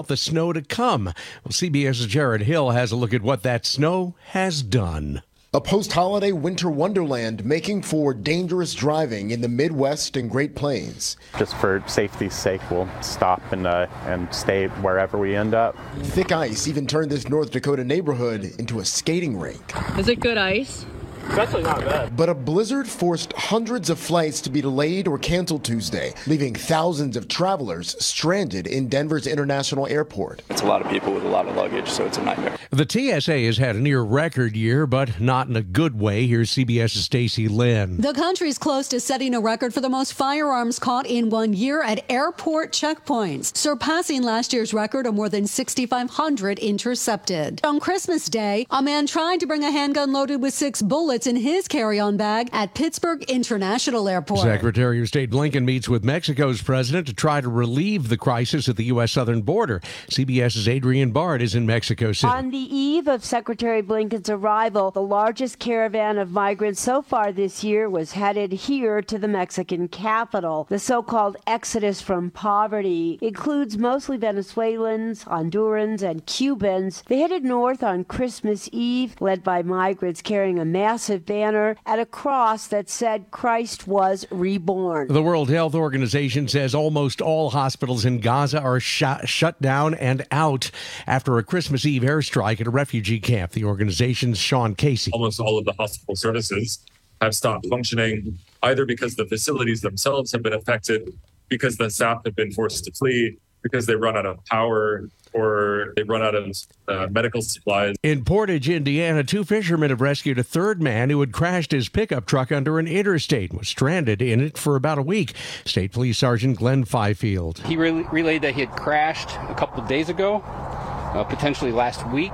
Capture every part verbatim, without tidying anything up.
about the snow to come. Well, CBS's Jared Hill has a look at what that snow has done. A post-holiday winter wonderland making for dangerous driving in the Midwest and Great Plains. Just for safety's sake, we'll stop and uh, and stay wherever we end up. Thick ice even turned this North Dakota neighborhood into a skating rink. Is it good ice? It's actually not bad. But a blizzard forced hundreds of flights to be delayed or canceled Tuesday, leaving thousands of travelers stranded in Denver's International Airport. It's a lot of people with a lot of luggage, so it's a nightmare. The T S A has had a near record year, but not in a good way. Here's CBS's Stacey Lynn. The country's close to setting a record for the most firearms caught in one year at airport checkpoints, surpassing last year's record of more than six thousand five hundred intercepted. On Christmas Day, a man tried to bring a handgun loaded with six bullets in his carry-on bag at Pittsburgh International Airport. Secretary of State Blinken meets with Mexico's president to try to relieve the crisis at the U S southern border. CBS's Adrienne Bard is in Mexico City. On the eve of Secretary Blinken's arrival, the largest caravan of migrants so far this year was headed here to the Mexican capital. The so-called exodus from poverty includes mostly Venezuelans, Hondurans, and Cubans. They headed north on Christmas Eve, led by migrants carrying a massive banner and a cross that said Christ was reborn. The World Health Organization says almost all hospitals in Gaza are shut, shut down and out after a Christmas Eve airstrike at a refugee camp. The organization's Sean Casey. Almost all of the hospital services have stopped functioning, either because the facilities themselves have been affected, because the staff have been forced to flee, because they run out of power, or they run out of uh, medical supplies. In Portage, Indiana, two fishermen have rescued a third man who had crashed his pickup truck under an interstate and was stranded in it for about a week. State Police Sergeant Glenn Fifield. He re- relayed that he had crashed a couple of days ago, uh, potentially last week.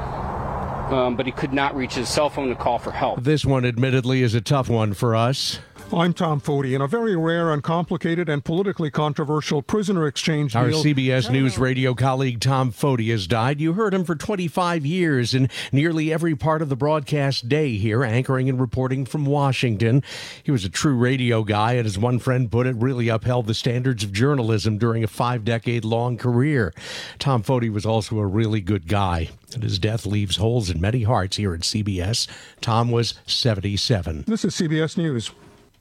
Um, but he could not reach his cell phone to call for help. This one, admittedly, is a tough one for us. I'm Tom Foti. In a very rare, uncomplicated, and politically controversial prisoner exchange Our deal, C B S News radio colleague Tom Foti has died. You heard him for twenty-five years in nearly every part of the broadcast day here, anchoring and reporting from Washington. He was a true radio guy, and as one friend put it, really upheld the standards of journalism during a five-decade-long career. Tom Foti was also a really good guy, and his death leaves holes in many hearts here at C B S. Tom was seventy-seven. This is C B S News.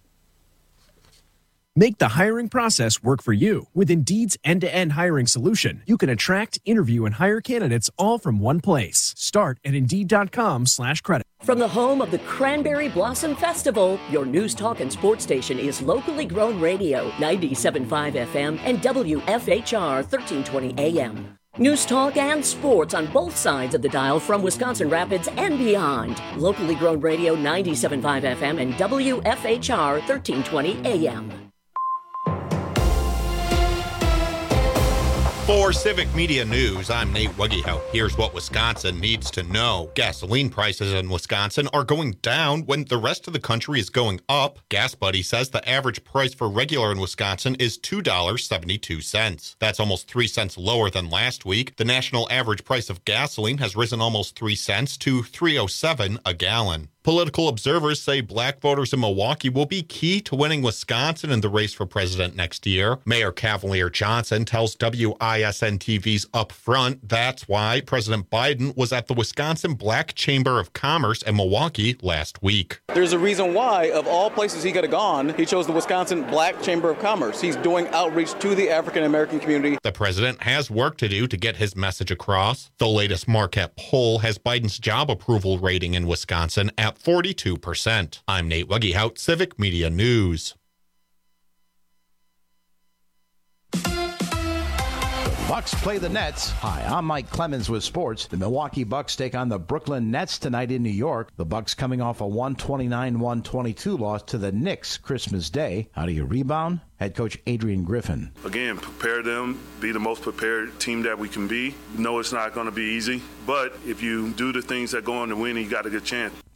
Make the hiring process work for you. With Indeed's end-to-end hiring solution, you can attract, interview, and hire candidates all from one place. Start at Indeed.com slash credit. From the home of the Cranberry Blossom Festival, your news, talk, and sports station is locally grown radio, ninety-seven point five F M and W F H R thirteen twenty A M. News, talk, and sports on both sides of the dial from Wisconsin Rapids and beyond. Locally grown radio, ninety-seven point five F M and W F H R thirteen twenty A M. For Civic Media News, I'm Nate Wuggehout. Here's what Wisconsin needs to know. Gasoline prices in Wisconsin are going down when the rest of the country is going up. Gas Buddy says the average price for regular in Wisconsin is two dollars and seventy-two cents. That's almost three cents lower than last week. The national average price of gasoline has risen almost three cents to three dollars and seven cents a gallon. Political observers say black voters in Milwaukee will be key to winning Wisconsin in the race for president next year. Mayor Cavalier Johnson tells W I S N T V's Up Front that's why President Biden was at the Wisconsin Black Chamber of Commerce in Milwaukee last week. There's a reason why, of all places he could have gone, he chose the Wisconsin Black Chamber of Commerce. He's doing outreach to the African-American community. The president has work to do to get his message across. The latest Marquette poll has Biden's job approval rating in Wisconsin at forty-two percent. I'm Nate Wuggehout, Civic Media News. Bucks play the Nets. Hi, I'm Mike Clemens with sports. The Milwaukee Bucks take on the Brooklyn Nets tonight in New York. The Bucks coming off a one twenty-nine to one twenty-two loss to the Knicks Christmas Day. How do you rebound? Head coach Adrian Griffin. Again, prepare them, be the most prepared team that we can be. No, it's not going to be easy, but if you do the things that go on to win, you got a good chance.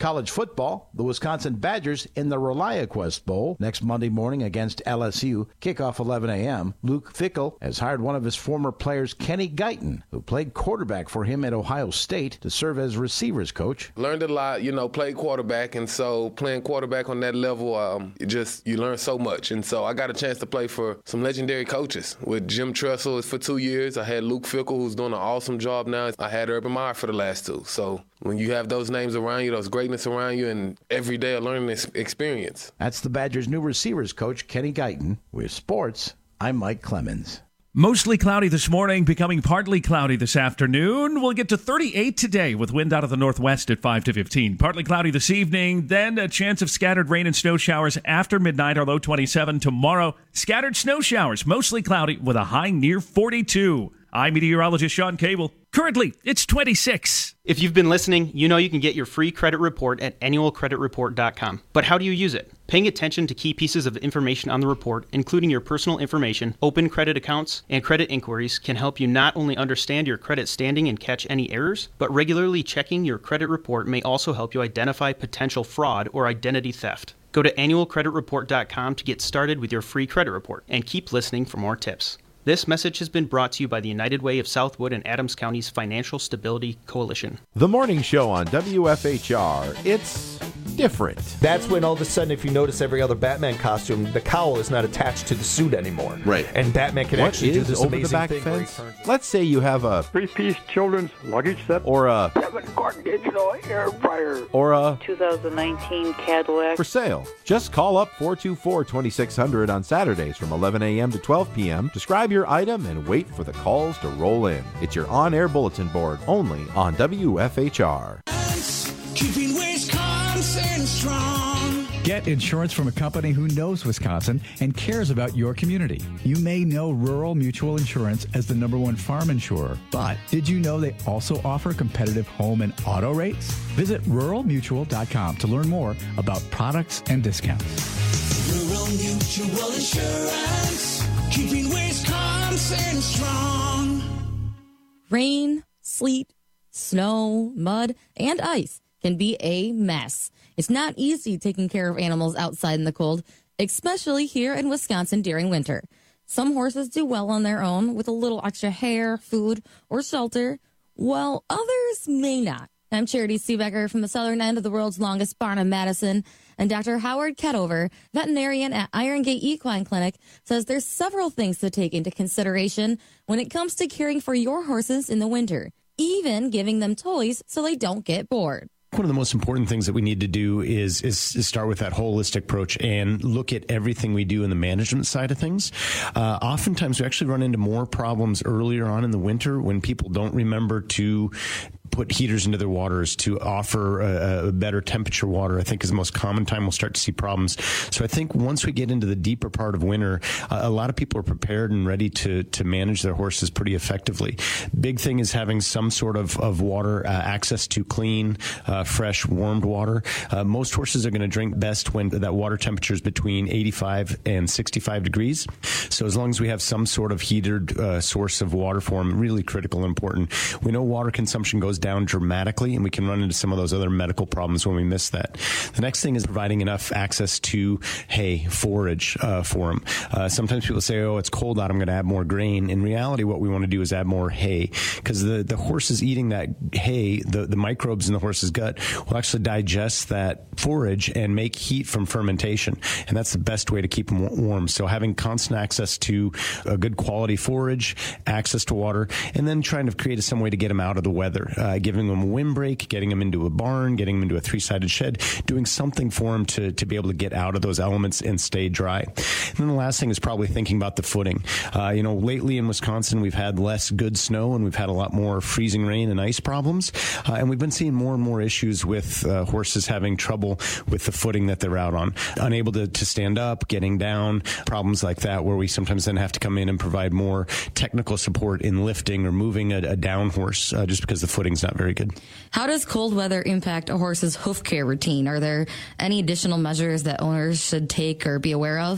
College football, the Wisconsin Badgers in the ReliaQuest Bowl next Monday morning against L S U. Kickoff eleven a.m. Luke Fickell has hired one of his former players, Kenny Guyton, who played quarterback for him at Ohio State, to serve as receivers coach. Learned a lot, you know, played quarterback, and so playing quarterback on that level, um, it just you learn so much. And so I got a chance to play for some legendary coaches. With Jim Tressel for two years, I had Luke Fickell, who's doing an awesome job now. I had Urban Meyer for the last two. So when you have those names around you, those greatness around you, and every day a learning experience. That's the Badgers' new receivers coach, Kenny Guyton. With sports, I'm Mike Clemens. Mostly cloudy this morning, becoming partly cloudy this afternoon. We'll get to thirty-eight today with wind out of the northwest at five to fifteen. Partly cloudy this evening, then a chance of scattered rain and snow showers after midnight, our low twenty-seven. Tomorrow, scattered snow showers, mostly cloudy with a high near forty-two. I'm meteorologist Sean Cable. Currently, it's twenty-six. If you've been listening, you know you can get your free credit report at annual credit report dot com. But how do you use it? Paying attention to key pieces of information on the report, including your personal information, open credit accounts, and credit inquiries, can help you not only understand your credit standing and catch any errors, but regularly checking your credit report may also help you identify potential fraud or identity theft. Go to annual credit report dot com to get started with your free credit report, and keep listening for more tips. This message has been brought to you by the United Way of Southwood and Adams County's Financial Stability Coalition. The morning show on W F H R, it's different. That's when all of a sudden, if you notice every other Batman costume, the cowl is not attached to the suit anymore. Right. And Batman can what actually do this over amazing the back thing. fence? Let's say you have a three-piece children's luggage set, or a seven-quart digital air fryer, or a two thousand nineteen Cadillac for sale. Just call up four two four, two six zero zero on Saturdays from eleven a.m. to twelve p.m. Describe your item and wait for the calls to roll in. It's your on-air bulletin board only on W F H R. Keeping Wisconsin strong. Get insurance from a company who knows Wisconsin and cares about your community. You may know Rural Mutual Insurance as the number one farm insurer, but did you know they also offer competitive home and auto rates? Visit rural mutual dot com to learn more about products and discounts. Rural Mutual Insurance, keeping Wisconsin strong. Rain, sleet, snow, mud, and ice can be a mess. It's not easy taking care of animals outside in the cold, especially here in Wisconsin during winter. Some horses do well on their own with a little extra hair, food, or shelter, while others may not. I'm Charity Seebecker from the southern end of the world's longest barn in Madison, and Doctor Howard Ketover, veterinarian at Iron Gate Equine Clinic, says there's several things to take into consideration when it comes to caring for your horses in the winter, even giving them toys so they don't get bored. One of the most important things that we need to do is, is is start with that holistic approach and look at everything we do in the management side of things. Uh, oftentimes we actually run into more problems earlier on in the winter when people don't remember to put heaters into their waters, to offer a, a better temperature water, I think is the most common time we'll start to see problems. So I think once we get into the deeper part of winter, uh, a lot of people are prepared and ready to to manage their horses pretty effectively. Big thing is having some sort of, of water, uh, access to clean, uh, fresh, warmed water. Uh, most horses are going to drink best when that water temperature is between eighty-five and sixty-five degrees. So as long as we have some sort of heated uh, source of water for them, really critical and important. We know water consumption goes down dramatically, and we can run into some of those other medical problems when we miss that. The next thing is providing enough access to hay, forage uh, for them. Uh, sometimes people say, oh, it's cold out, I'm going to add more grain. In reality, what we want to do is add more hay, because the, the horse is eating that hay, the, the microbes in the horse's gut will actually digest that forage and make heat from fermentation, and that's the best way to keep them warm. So having constant access to a good quality forage, access to water, and then trying to create some way to get them out of the weather. Uh, giving them a windbreak, getting them into a barn, getting them into a three-sided shed, doing something for them to, to be able to get out of those elements and stay dry. And then the last thing is probably thinking about the footing. Uh, you know, lately in Wisconsin, we've had less good snow and we've had a lot more freezing rain and ice problems. Uh, and we've been seeing more and more issues with uh, horses having trouble with the footing that they're out on. Unable to, to stand up, getting down, problems like that, where we sometimes then have to come in and provide more technical support in lifting or moving a, a down horse uh, just because the footing's not very good. How does cold weather impact a horse's hoof care routine? Are there any additional measures that owners should take or be aware of?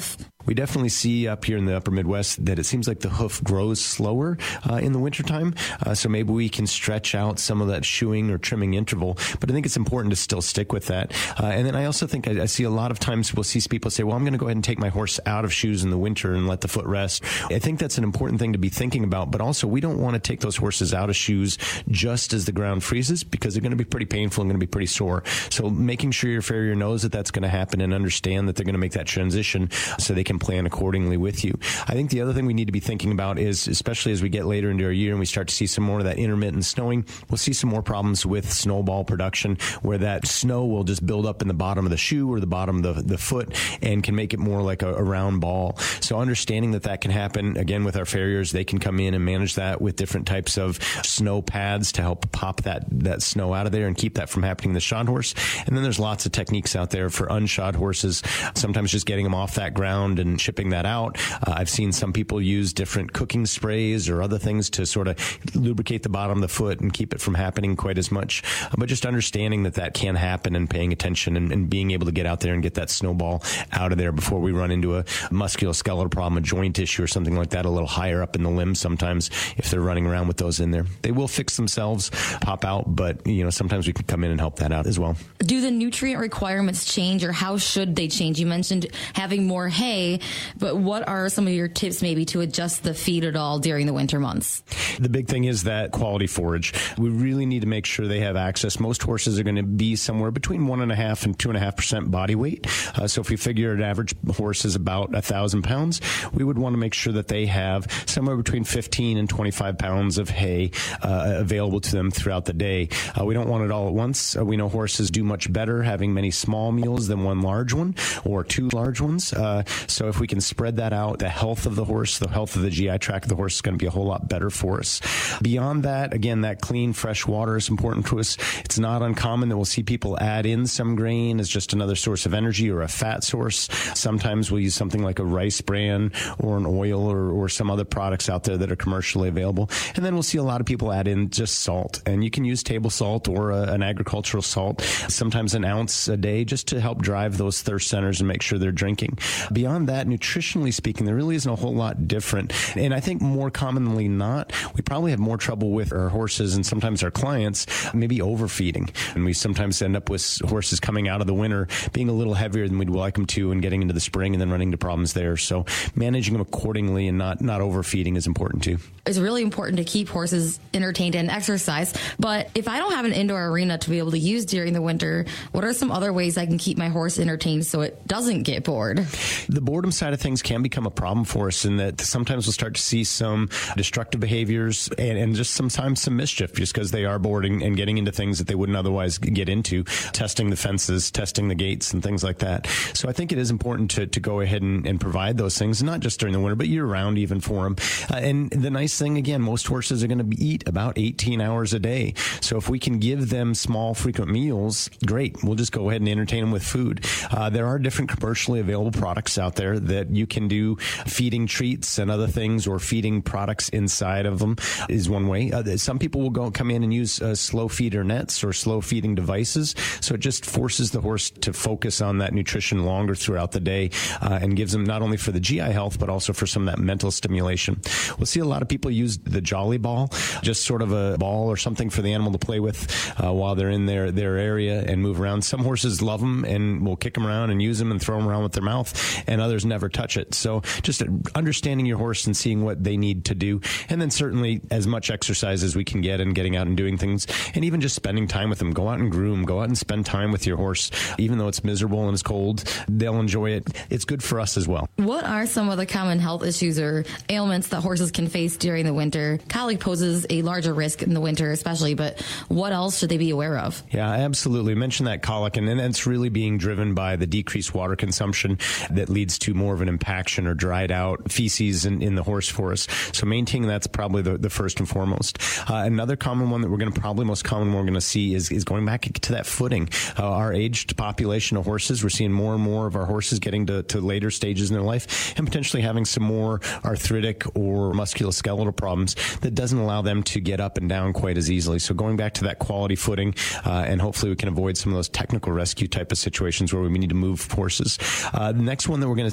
We definitely see up here in the upper Midwest that it seems like the hoof grows slower uh, in the wintertime. Uh, so maybe we can stretch out some of that shoeing or trimming interval. But I think it's important to still stick with that. Uh, and then I also think I, I see a lot of times we'll see people say, well, I'm going to go ahead and take my horse out of shoes in the winter and let the foot rest. I think that's an important thing to be thinking about. But also, we don't want to take those horses out of shoes just as the ground freezes, because they're going to be pretty painful and going to be pretty sore. So making sure your farrier knows that that's going to happen and understand that they're going to make that transition so they can plan accordingly with you. I think the other thing we need to be thinking about is, especially as we get later into our year and we start to see some more of that intermittent snowing, we'll see some more problems with snowball production, where that snow will just build up in the bottom of the shoe or the bottom of the, the foot and can make it more like a, a round ball. So understanding that that can happen, again, with our farriers, they can come in and manage that with different types of snow pads to help pop that, that snow out of there and keep that from happening to the shod horse. And then there's lots of techniques out there for unshod horses, sometimes just getting them off that ground and shipping that out. Uh, I've seen some people use different cooking sprays or other things to sort of lubricate the bottom of the foot and keep it from happening quite as much. Uh, but just understanding that that can happen and paying attention and, and being able to get out there and get that snowball out of there before we run into a musculoskeletal problem, a joint issue or something like that, a little higher up in the limb sometimes if they're running around with those in there. They will fix themselves, pop out, but you know sometimes we can come in and help that out as well. Do the nutrient requirements change, or how should they change? You mentioned having more hay, but what are some of your tips maybe to adjust the feed at all during the winter months? The big thing is that quality forage. We really need to make sure they have access. Most horses are going to be somewhere between one and a half and two and a half percent body weight. Uh, so if we figure an average horse is about a thousand pounds, we would want to make sure that they have somewhere between fifteen and twenty-five pounds of hay uh, available to them throughout the day. Uh, we don't want it all at once. Uh, we know horses do much better having many small meals than one large one or two large ones. Uh, so if we can spread that out, the health of the horse, the health of the G I tract of the horse is going to be a whole lot better for us. Beyond that, again, that clean, fresh water is important to us. It's not uncommon that we'll see people add in some grain as just another source of energy or a fat source. Sometimes we'll use something like a rice bran or an oil or, or some other products out there that are commercially available. And then we'll see a lot of people add in just salt. And you can use table salt or a, an agricultural salt, sometimes an ounce a day, just to help drive those thirst centers and make sure they're drinking. Beyond that, nutritionally speaking, there really isn't a whole lot different. And I think more commonly not, we probably have more trouble with our horses and sometimes our clients maybe overfeeding. And we sometimes end up with horses coming out of the winter being a little heavier than we'd like them to and getting into the spring and then running into problems there. So managing them accordingly and not, not overfeeding is important too. It's really important to keep horses entertained and exercise. But if I don't have an indoor arena to be able to use during the winter, what are some other ways I can keep my horse entertained so it doesn't get bored? The boredom side of things can become a problem for us in that sometimes we'll start to see some destructive behaviors and, and just sometimes some mischief just because they are bored and, and getting into things that they wouldn't otherwise get into, testing the fences, testing the gates and things like that. So I think it is important to, to go ahead and, and provide those things, not just during the winter, but year round even for them. Uh, and the nice thing, again, most horses are going to eat about eighteen hours a day. So if we can give them small, frequent meals, great. We'll just go ahead and entertain them with food. Uh, there are different commercially available products out there that you can do feeding treats and other things, or feeding products inside of them is one way. Uh, some people will go come in and use uh, slow feeder nets or slow feeding devices. So it just forces the horse to focus on that nutrition longer throughout the day uh, and gives them not only for the G I health, but also for some of that mental stimulation. We'll see a lot of people use the Jolly Ball, just sort of a ball or something for the animal to play with uh, while they're in their, their area and move around. Some horses love them and will kick them around and use them and throw them around with their mouth, and others never touch it. So just understanding your horse and seeing what they need to do. And then certainly as much exercise as we can get and getting out and doing things, and even just spending time with them. Go out and groom, go out and spend time with your horse. Even though it's miserable and it's cold, they'll enjoy it. It's good for us as well. What are some of the common health issues or ailments that horses can face during the winter? Colic poses a larger risk in the winter especially, but what else should they be aware of? Yeah, absolutely. I mentioned that colic, and then it's really being driven by the decreased water consumption that leads to more of an impaction or dried out feces in, in the horse for us. So maintaining that's probably the, the first and foremost. Uh, another common one that we're going to probably most common one we're going to see is, is going back to that footing. Uh, our aged population of horses, we're seeing more and more of our horses getting to, to later stages in their life and potentially having some more arthritic or musculoskeletal problems that doesn't allow them to get up and down quite as easily. So going back to that quality footing, uh, and hopefully we can avoid some of those technical rescue type of situations where we need to move horses. Uh, the next one that we're going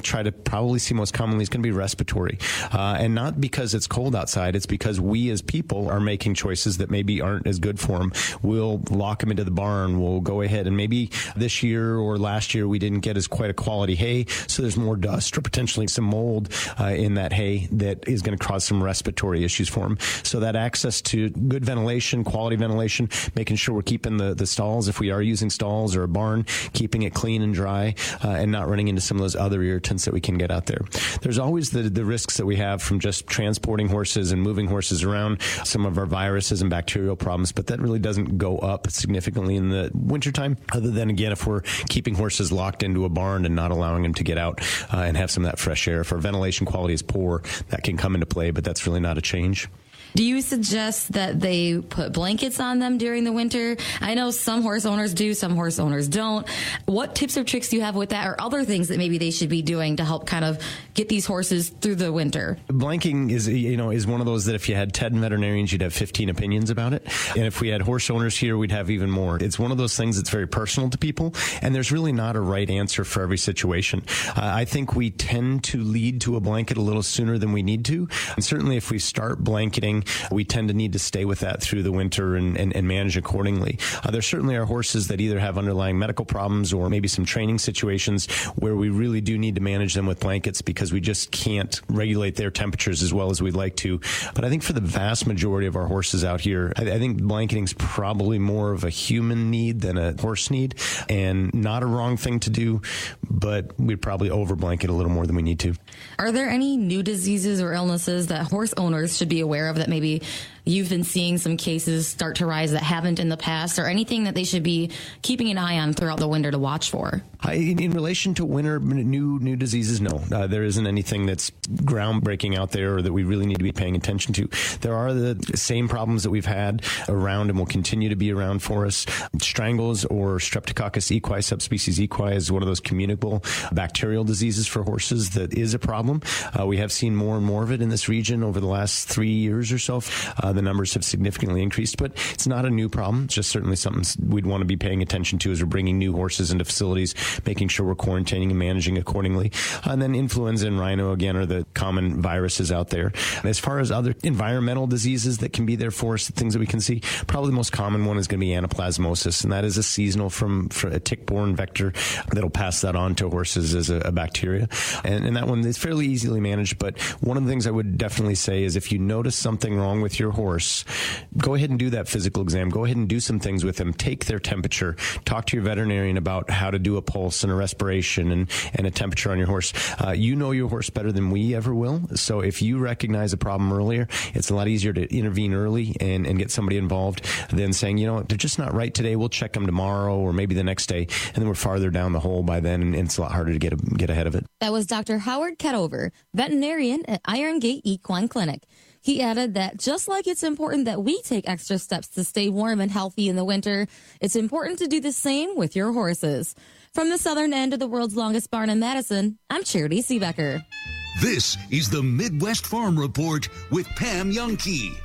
try to probably see most commonly is going to be respiratory. Uh, and not because it's cold outside, it's because we as people are making choices that maybe aren't as good for them. We'll lock them into the barn. We'll go ahead and maybe this year or last year we didn't get as quite a quality hay, so there's more dust or potentially some mold uh, in that hay that is going to cause some respiratory issues for them. So that access to good ventilation, quality ventilation, making sure we're keeping the, the stalls, if we are using stalls or a barn, keeping it clean and dry uh, and not running into some of those other irritants that we can get out there. There's always the, the risks that we have from just transporting horses and moving horses around, some of our viruses and bacterial problems, but that really doesn't go up significantly in the wintertime, other than, again, if we're keeping horses locked into a barn and not allowing them to get out uh, and have some of that fresh air. If our ventilation quality is poor, that can come into play, but that's really not a change. Do you suggest that they put blankets on them during the winter? I know some horse owners do, some horse owners don't. What tips or tricks do you have with that, or other things that maybe they should be doing to help kind of get these horses through the winter? Blanking is, you know, is one of those that if you had ten veterinarians, you'd have fifteen opinions about it. And if we had horse owners here, we'd have even more. It's one of those things that's very personal to people, and there's really not a right answer for every situation. Uh, I think we tend to lead to a blanket a little sooner than we need to. And certainly if we start blanketing, we tend to need to stay with that through the winter and, and, and manage accordingly. Uh, there certainly are horses that either have underlying medical problems or maybe some training situations where we really do need to manage them with blankets because we just can't regulate their temperatures as well as we'd like to. But I think for the vast majority of our horses out here, I, I think blanketing is probably more of a human need than a horse need, and not a wrong thing to do, but we'd probably over blanket a little more than we need to. Are there any new diseases or illnesses that horse owners should be aware of that maybe you've been seeing some cases start to rise that haven't in the past, or anything that they should be keeping an eye on throughout the winter to watch for? I, in relation to winter new new diseases, no. Uh, there isn't anything that's groundbreaking out there or that we really need to be paying attention to. There are the same problems that we've had around and will continue to be around for us. Strangles or Streptococcus equi, subspecies equi, is one of those communicable bacterial diseases for horses that is a problem. Uh, we have seen more and more of it in this region over the last three years or so. Uh, the numbers have significantly increased, but it's not a new problem. It's just certainly something we'd want to be paying attention to as we're bringing new horses into facilities, making sure we're quarantining and managing accordingly. And then influenza and rhino, again, are the common viruses out there. And as far as other environmental diseases that can be there for us, things that we can see, probably the most common one is going to be anaplasmosis, and that is a seasonal from, from a tick-borne vector that'll pass that on to horses as a, a bacteria. And, and that one is fairly easily managed, but one of the things I would definitely say is if you notice something wrong with your horse, go ahead and do that physical exam. Go ahead and do some things with them. Take their temperature. Talk to your veterinarian about how to do a pulse and a respiration and, and a temperature on your horse. Uh, you know your horse better than we ever will. So if you recognize a problem earlier, it's a lot easier to intervene early and, and get somebody involved than saying, you know, they're just not right today. We'll check them tomorrow or maybe the next day. And then we're farther down the hole by then, and it's a lot harder to get, a, get ahead of it. That was Doctor Howard Ketover, veterinarian at Iron Gate Equine Clinic. He added that just like it's important that we take extra steps to stay warm and healthy in the winter, it's important to do the same with your horses. From the southern end of the world's longest barn in Madison, I'm Charity Seebecker. This is the Midwest Farm Report with Pam Youngkey.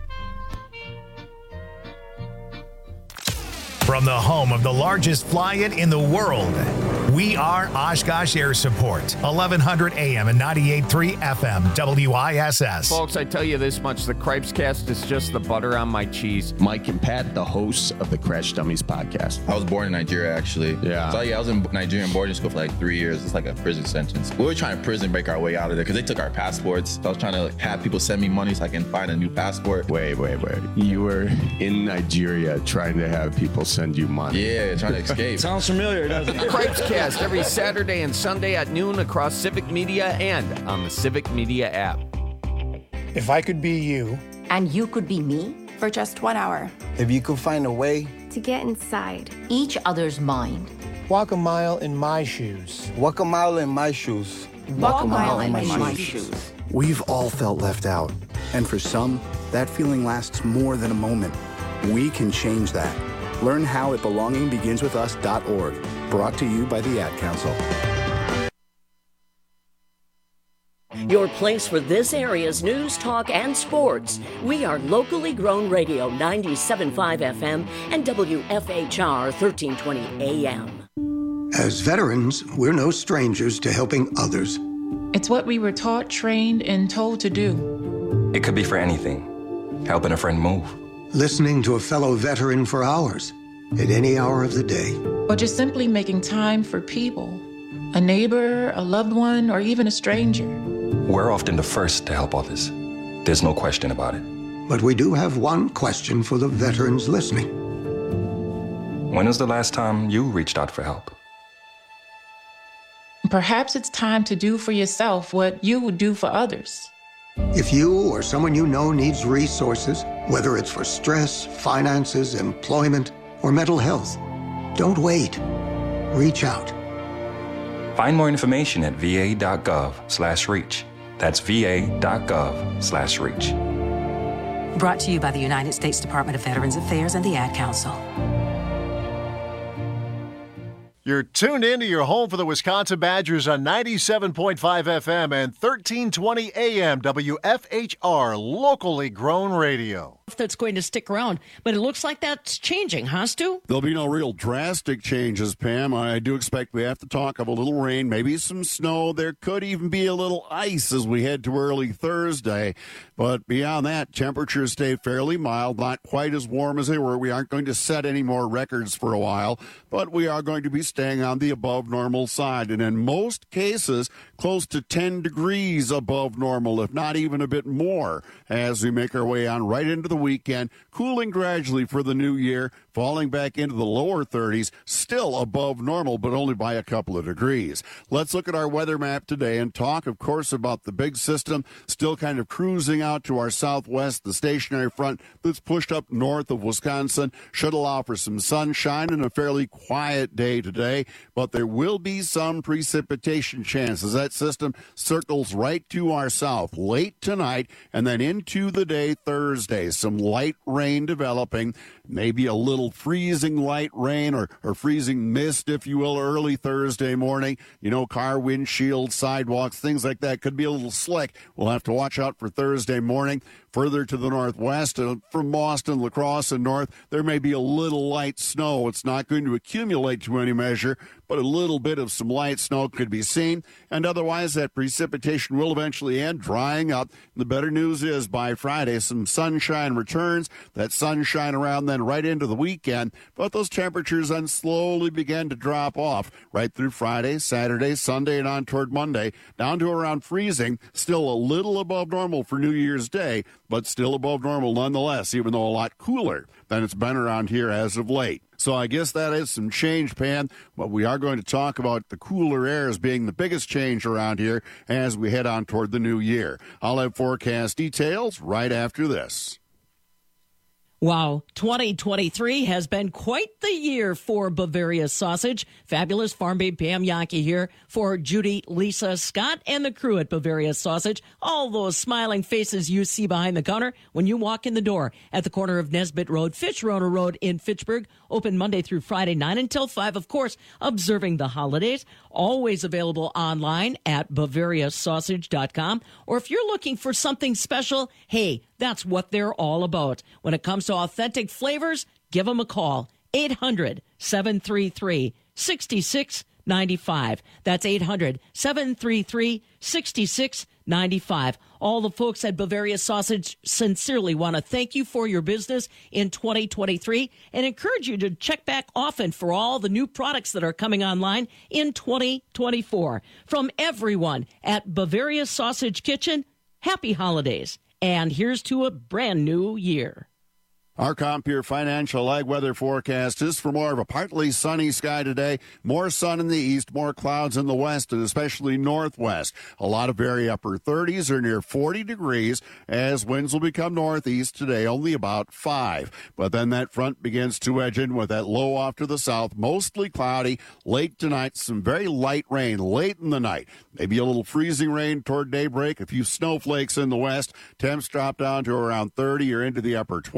From the home of the largest fly-in in the world, we are Oshkosh Air Support, eleven hundred A M and ninety-eight point three F M, W I S S. Folks, I tell you this much, the Cripes Cast is just the butter on my cheese. Mike and Pat, the hosts of the Crash Dummies podcast. I was born in Nigeria, actually. Yeah. So, yeah, I was in Nigerian boarding school for like three years. It's like a prison sentence. We were trying to prison break our way out of there because they took our passports. So I was trying to like, have people send me money so I can find a new passport. Wait, wait, wait. You were in Nigeria trying to have people send you money. Yeah, trying to escape. Sounds familiar, doesn't it? Cripes Cast every Saturday and Sunday at noon across Civic Media and on the Civic Media app. If I could be you. And you could be me. For just one hour. If you could find a way. To get inside. Each other's mind. Walk a mile in my shoes. Walk a mile in my shoes. Walk, Walk a mile, mile in, in my, my shoes. shoes. We've all felt left out. And for some, that feeling lasts more than a moment. We can change that. Learn how at belonging begins with us dot org. Brought to you by the Ad Council. Your place for this area's news, talk, and sports. We are locally grown radio, ninety-seven point five F M and W F H R thirteen twenty A M. As veterans, we're no strangers to helping others. It's what we were taught, trained, and told to do. It could be for anything. Helping a friend move. Listening to a fellow veteran for hours, at any hour of the day. Or just simply making time for people. A neighbor, a loved one, or even a stranger. We're often the first to help others. There's no question about it. But we do have one question for the veterans listening. When was the last time you reached out for help? Perhaps it's time to do for yourself what you would do for others. If you or someone you know needs resources, whether it's for stress, finances, employment, or mental health, don't wait. Reach out. Find more information at va.gov slash reach. That's va.gov slash reach. Brought to you by the United States Department of Veterans Affairs and the Ad Council. You're tuned in to your home for the Wisconsin Badgers on ninety-seven point five F M and thirteen twenty A M W F H R, locally grown radio. That's going to stick around, but it looks like that's changing, huh, Stu? There'll be no real drastic changes, Pam. I do expect we have to talk of a little rain, maybe some snow. There could even be a little ice as we head to early Thursday. But beyond that, temperatures stay fairly mild, not quite as warm as they were. We aren't going to set any more records for a while, but we are going to be staying on the above normal side. And in most cases, close to ten degrees above normal, if not even a bit more, as we make our way on right into the weekend, cooling gradually for the new year, falling back into the lower thirties, still above normal, but only by a couple of degrees. Let's look at our weather map today and talk, of course, about the big system still kind of cruising out to our southwest. The stationary front that's pushed up north of Wisconsin should allow for some sunshine and a fairly quiet day today, but there will be some precipitation chances. That system circles right to our south late tonight and then into the day Thursday. Some light rain developing, maybe a little freezing light rain or, or freezing mist, if you will, early Thursday morning. You know, car windshields, sidewalks, things like that could be a little slick. We'll have to watch out for Thursday morning. Further to the northwest, uh, from Boston, La Crosse, and north, there may be a little light snow. It's not going to accumulate to any measure, but a little bit of some light snow could be seen. And otherwise, that precipitation will eventually end, drying up. The better news is by Friday, some sunshine returns. That sunshine around then right into the weekend. But those temperatures then slowly begin to drop off right through Friday, Saturday, Sunday, and on toward Monday, down to around freezing. Still a little above normal for New Year's Day, but still above normal nonetheless, even though a lot cooler than it's been around here as of late. So I guess that is some change, Pan, but we are going to talk about the cooler air as being the biggest change around here as we head on toward the new year. I'll have forecast details right after this. Wow, twenty twenty-three has been quite the year for Bavaria Sausage. Fabulous Farm Babe Pam Jahnke here for Judy, Lisa, Scott, and the crew at Bavaria Sausage. All those smiling faces you see behind the counter when you walk in the door at the corner of Nesbitt Road, Fitzroy Road in Fitchburg. Open Monday through Friday, nine until five, of course, observing the holidays. Always available online at Bavaria Sausage dot com. Or if you're looking for something special, hey, that's what they're all about. When it comes to authentic flavors, give them a call. eight hundred, seven three three, six six nine five. That's eight hundred, seven three three, six six nine five. All the folks at Bavaria Sausage sincerely want to thank you for your business in twenty twenty-three and encourage you to check back often for all the new products that are coming online in twenty twenty-four. From everyone at Bavaria Sausage Kitchen, happy holidays. And here's to a brand new year. Our Compeer Financial Ag Weather forecast is for more of a partly sunny sky today. More sun in the east, more clouds in the west, and especially northwest. A lot of very upper thirties or near forty degrees as winds will become northeast today, only about five. But then that front begins to edge in with that low off to the south, mostly cloudy. Late tonight, some very light rain late in the night. Maybe a little freezing rain toward daybreak, a few snowflakes in the west. Temps drop down to around thirty or into the upper twenties.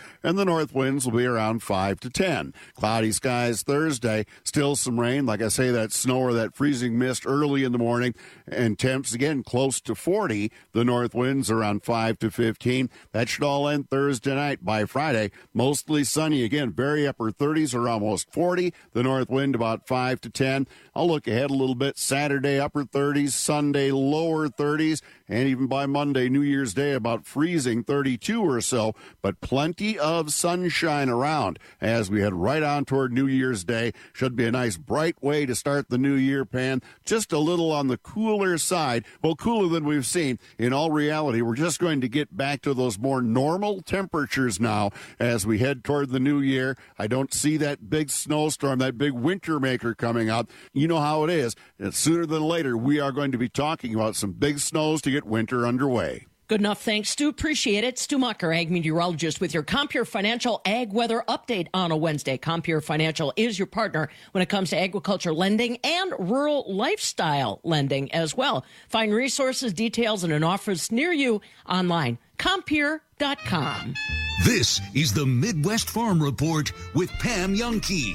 and the north winds will be around five to ten. Cloudy skies Thursday, still some rain. Like I say, that snow or that freezing mist early in the morning, and temps again close to forty. The north winds around five to fifteen. That should all end Thursday night. By Friday, mostly sunny again, very upper thirties or almost forty. The north wind about five to ten. I'll look ahead a little bit. Saturday, upper thirties. Sunday, lower thirties. And even by Monday, New Year's Day, about freezing thirty-two or so. But plenty of sunshine around as we head right on toward New Year's Day. Should be a nice, bright way to start the new year, Pan. Just a little on the cooler side. Well, cooler than we've seen. In all reality, we're just going to get back to those more normal temperatures now as we head toward the new year. I don't see that big snowstorm, that big winter maker coming up. You know how it is. And sooner than later, we are going to be talking about some big snows to get winter underway. Good enough. Thanks, Stu. Appreciate it. Stu Mucker, ag meteorologist with your Compure Financial Ag Weather Update on a Wednesday. Compure Financial is your partner when it comes to agriculture lending and rural lifestyle lending as well. Find resources, details, and an office near you online. Compure dot com. This is the Midwest Farm Report with Pam Youngkey.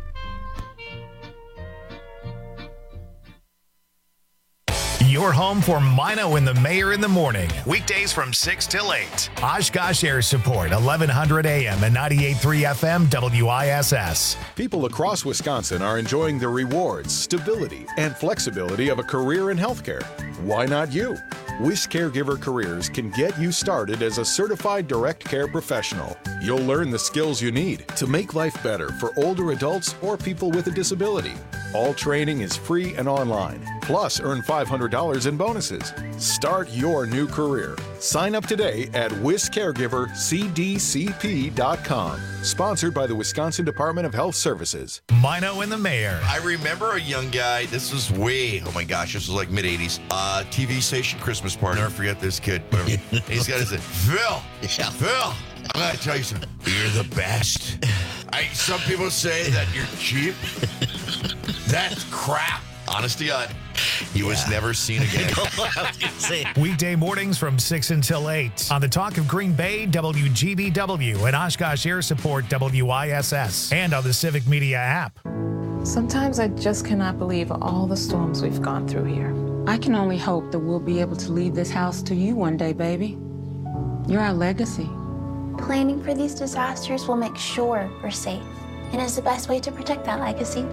Your home for Mino and the Mayor in the morning. Weekdays from six till eight. Oshkosh Air Support, eleven hundred A M and ninety-eight point three F M W I S S. People across Wisconsin are enjoying the rewards, stability, and flexibility of a career in healthcare. Why not you? Wish Caregiver Careers can get you started as a certified direct care professional. You'll learn the skills you need to make life better for older adults or people with a disability. All training is free and online. Plus, earn five hundred dollars in bonuses. Start your new career. Sign up today at wish caregiver c d c p dot com. Sponsored by the Wisconsin Department of Health Services. Mino and the Mayor. I remember a young guy, this was way, oh my gosh, this was like mid-eighties, uh, T V station Christmas party. Never forget this kid. He's got his, Phil, yeah. Phil, I'm going to tell you something. You're the best. I, some people say that you're cheap. That's crap. Honest to God. He yeah. was never seen again. Weekday mornings from six until eight on the Talk of Green Bay, W G B W, and Oshkosh Air Support, W I S S, and on the Civic Media app. Sometimes I just cannot believe all the storms we've gone through here. I can only hope that we'll be able to leave this house to you one day, baby. You're our legacy. Planning for these disasters will make sure we're safe, and is the best way to protect that legacy.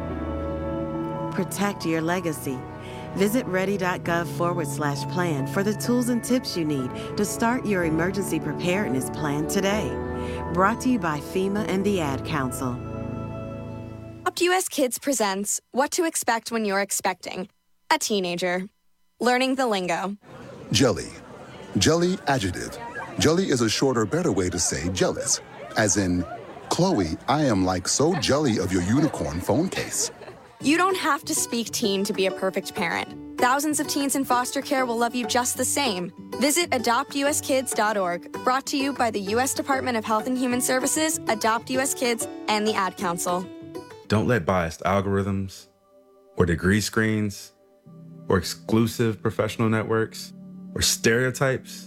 Protect your legacy. Visit ready.gov forward slash plan for the tools and tips you need to start your emergency preparedness plan today. Brought to you by FEMA and the Ad Council. Adopt U S Kids presents What to Expect When You're Expecting a Teenager. Learning the lingo. Jelly. Jelly adjective. Jelly is a shorter, better way to say jealous. As in, Chloe, I am like so jelly of your unicorn phone case. You don't have to speak teen to be a perfect parent. Thousands of teens in foster care will love you just the same. Visit adopt u s kids dot org, brought to you by the U S Department of Health and Human Services, Adopt U S Kids, and the Ad Council. Don't let biased algorithms, or degree screens, or exclusive professional networks, or stereotypes,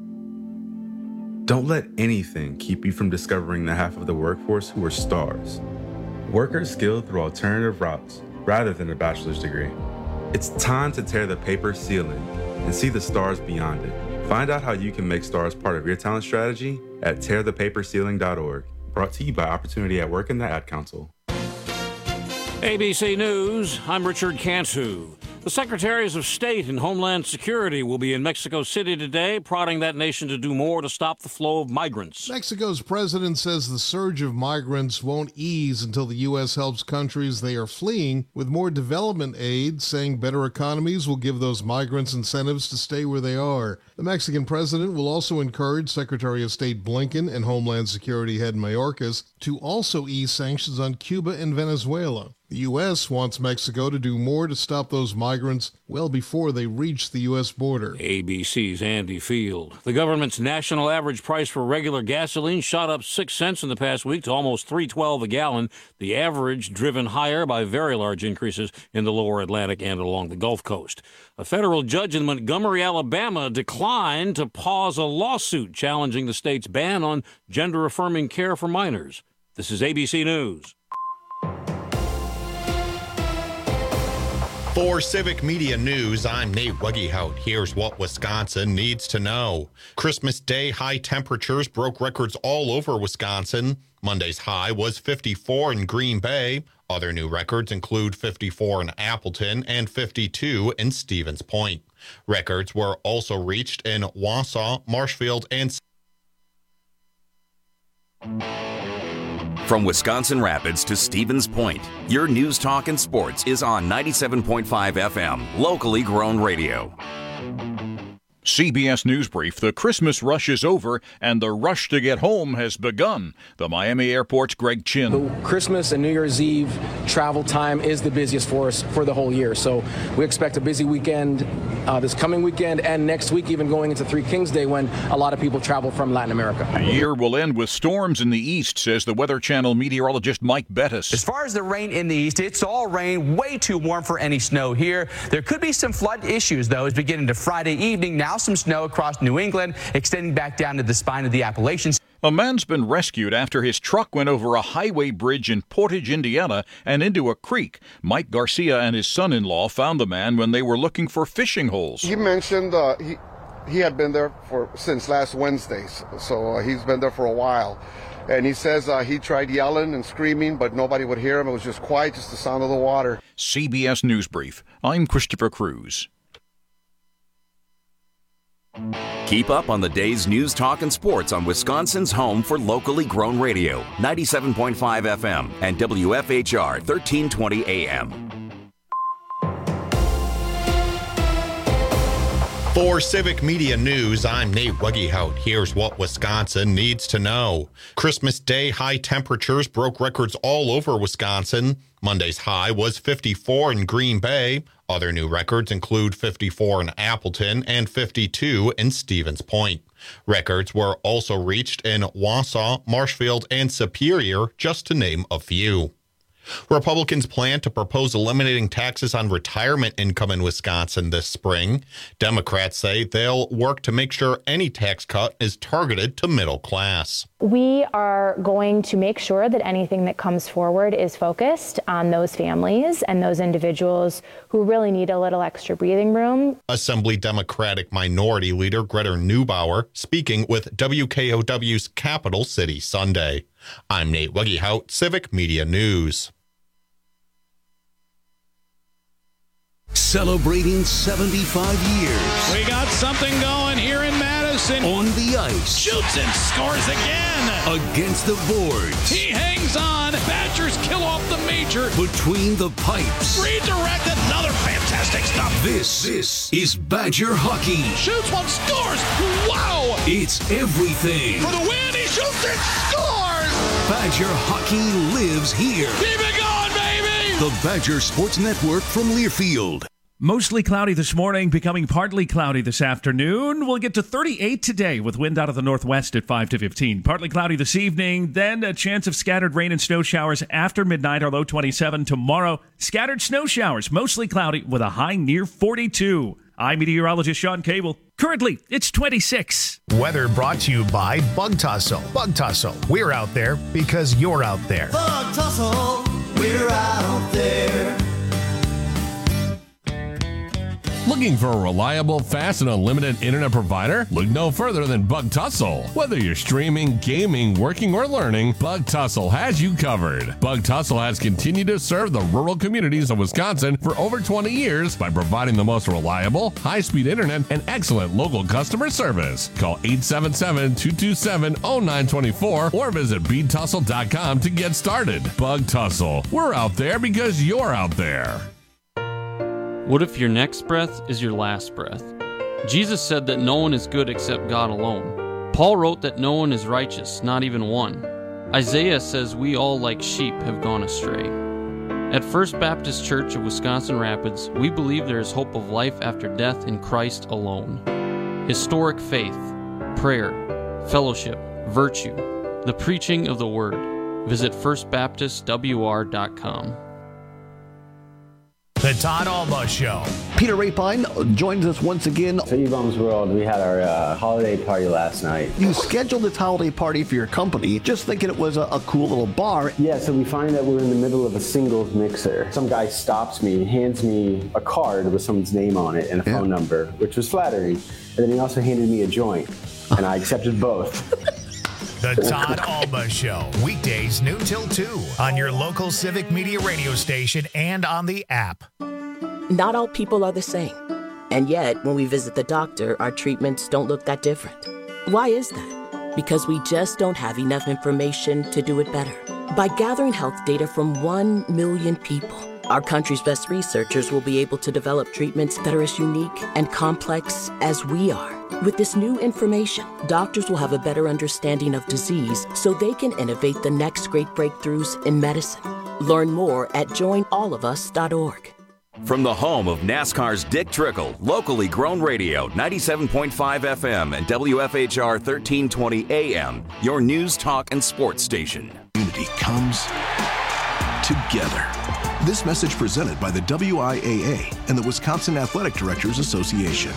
don't let anything keep you from discovering the half of the workforce who are stars. Workers skilled through alternative routes rather than a bachelor's degree. It's time to tear the paper ceiling and see the stars beyond it. Find out how you can make stars part of your talent strategy at tear the paper ceiling dot org. Brought to you by Opportunity at Work and the Ad Council. A B C News, I'm Richard Cantu. The Secretaries of State and Homeland Security will be in Mexico City today, prodding that nation to do more to stop the flow of migrants. Mexico's president says the surge of migrants won't ease until the U S helps countries they are fleeing with more development aid, saying better economies will give those migrants incentives to stay where they are. The Mexican president will also encourage Secretary of State Blinken and Homeland Security head Mayorkas to also ease sanctions on Cuba and Venezuela. The U S wants Mexico to do more to stop those migrants well before they reach the U S border. A B C's Andy Field. The government's national average price for regular gasoline shot up six cents in the past week to almost three twelve a gallon. The average driven higher by very large increases in the lower Atlantic and along the Gulf Coast. A federal judge in Montgomery, Alabama, declined to pause a lawsuit challenging the state's ban on gender-affirming care for minors. This is A B C News. For Civic Media News, I'm Nate Wuggyhout. Here's what Wisconsin needs to know. Christmas Day high temperatures broke records all over Wisconsin. Monday's high was fifty-four in Green Bay. Other new records include fifty-four in Appleton and fifty-two in Stevens Point. Records were also reached in Wausau, Marshfield, and... From Wisconsin Rapids to Stevens Point, your news, talk, and sports is on ninety-seven point five F M, locally grown radio. C B S News Brief. The Christmas rush is over, and the rush to get home has begun. The Miami Airport's Greg Chin. The Christmas and New Year's Eve travel time is the busiest for us for the whole year. So we expect a busy weekend uh, this coming weekend and next week, even going into Three Kings Day, when a lot of people travel from Latin America. The year will end with storms in the east, says the Weather Channel meteorologist Mike Bettis. As far as the rain in the east, it's all rain, way too warm for any snow here. There could be some flood issues, though, as beginning to Friday evening. Now some snow across New England, extending back down to the spine of the Appalachians. A man's been rescued after his truck went over a highway bridge in Portage, Indiana, and into a creek. Mike Garcia and his son-in-law found the man when they were looking for fishing holes. He mentioned uh, he he had been there for since last Wednesday, so uh, he's been there for a while. And he says uh, he tried yelling and screaming, but nobody would hear him. It was just quiet, just the sound of the water. C B S News Brief. I'm Christopher Cruz. Keep up on the day's news, talk, and sports on Wisconsin's home for locally grown radio, ninety-seven point five F M and W F H R thirteen twenty A M. For Civic Media News, I'm Nate Wuggyhout. Here's what Wisconsin needs to know. Christmas Day high temperatures broke records all over Wisconsin. Monday's high was fifty-four in Green Bay. Other new records include fifty-four in Appleton and fifty-two in Stevens Point. Records were also reached in Wausau, Marshfield, and Superior, just to name a few. Republicans plan to propose eliminating taxes on retirement income in Wisconsin this spring. Democrats say they'll work to make sure any tax cut is targeted to middle class. We are going to make sure that anything that comes forward is focused on those families and those individuals who really need a little extra breathing room. Assembly Democratic Minority Leader Greta Neubauer speaking with W K O W's Capital City Sunday. I'm Nate Wuggyhout, Civic Media News. Celebrating seventy-five years. We got something going here in Madison. On the ice. Shoots and scores again. Against the boards. He hangs on. Badgers kill off the major. Between the pipes. Redirect, another fantastic stop. This, this is Badger hockey. Shoots one, scores. Wow. It's everything. For the win, he shoots and scores. Badger hockey lives here. Keep it going, baby. The Badger Sports Network from Learfield. Mostly cloudy this morning, becoming partly cloudy this afternoon. We'll get to thirty-eight today with wind out of the northwest at five to fifteen. Partly cloudy this evening, then a chance of scattered rain and snow showers after midnight, our low twenty-seven. Tomorrow, scattered snow showers, mostly cloudy with a high near forty-two. I'm meteorologist Sean Cable. Currently, it's twenty-six. Weather brought to you by Bug Tussle. Bug Tussle, we're out there because you're out there. Bug Tussle, we're out there. Looking for a reliable, fast, and unlimited internet provider? Look no further than Bug Tussle. Whether you're streaming, gaming, working, or learning, Bug Tussle has you covered. Bug Tussle has continued to serve the rural communities of Wisconsin for over twenty years by providing the most reliable, high-speed internet and excellent local customer service. Call eight seven seven, two two seven, zero nine two four or visit bead tussle dot com to get started. Bug Tussle. We're out there because you're out there. What if your next breath is your last breath? Jesus said that no one is good except God alone. Paul wrote that no one is righteous, not even one. Isaiah says we all like sheep have gone astray. At First Baptist Church of Wisconsin Rapids, we believe there is hope of life after death in Christ alone. Historic faith, prayer, fellowship, virtue, the preaching of the Word. Visit first baptist w r dot com. The Todd Alba Show. Peter Rapine joins us once again. City Bums World, we had our uh, holiday party last night. You scheduled this holiday party for your company, just thinking it was a, a cool little bar. Yeah, so we find that we're in the middle of a singles mixer. Some guy stops me, hands me a card with someone's name on it and a yeah. phone number, which was flattering. And then he also handed me a joint, and I accepted both. The Todd Alba Show, weekdays noon till two on your local Civic Media radio station and on the app. Not all people are the same. And yet, when we visit the doctor, our treatments don't look that different. Why is that? Because we just don't have enough information to do it better. By gathering health data from one million people, our country's best researchers will be able to develop treatments that are as unique and complex as we are. With this new information, doctors will have a better understanding of disease so they can innovate the next great breakthroughs in medicine. Learn more at join all of us dot org. From the home of NASCAR's Dick Trickle, locally grown radio, ninety-seven point five F M and W F H R thirteen twenty A M, your news, talk, and sports station. Unity comes together. This message presented by the W I A A and the Wisconsin Athletic Directors Association.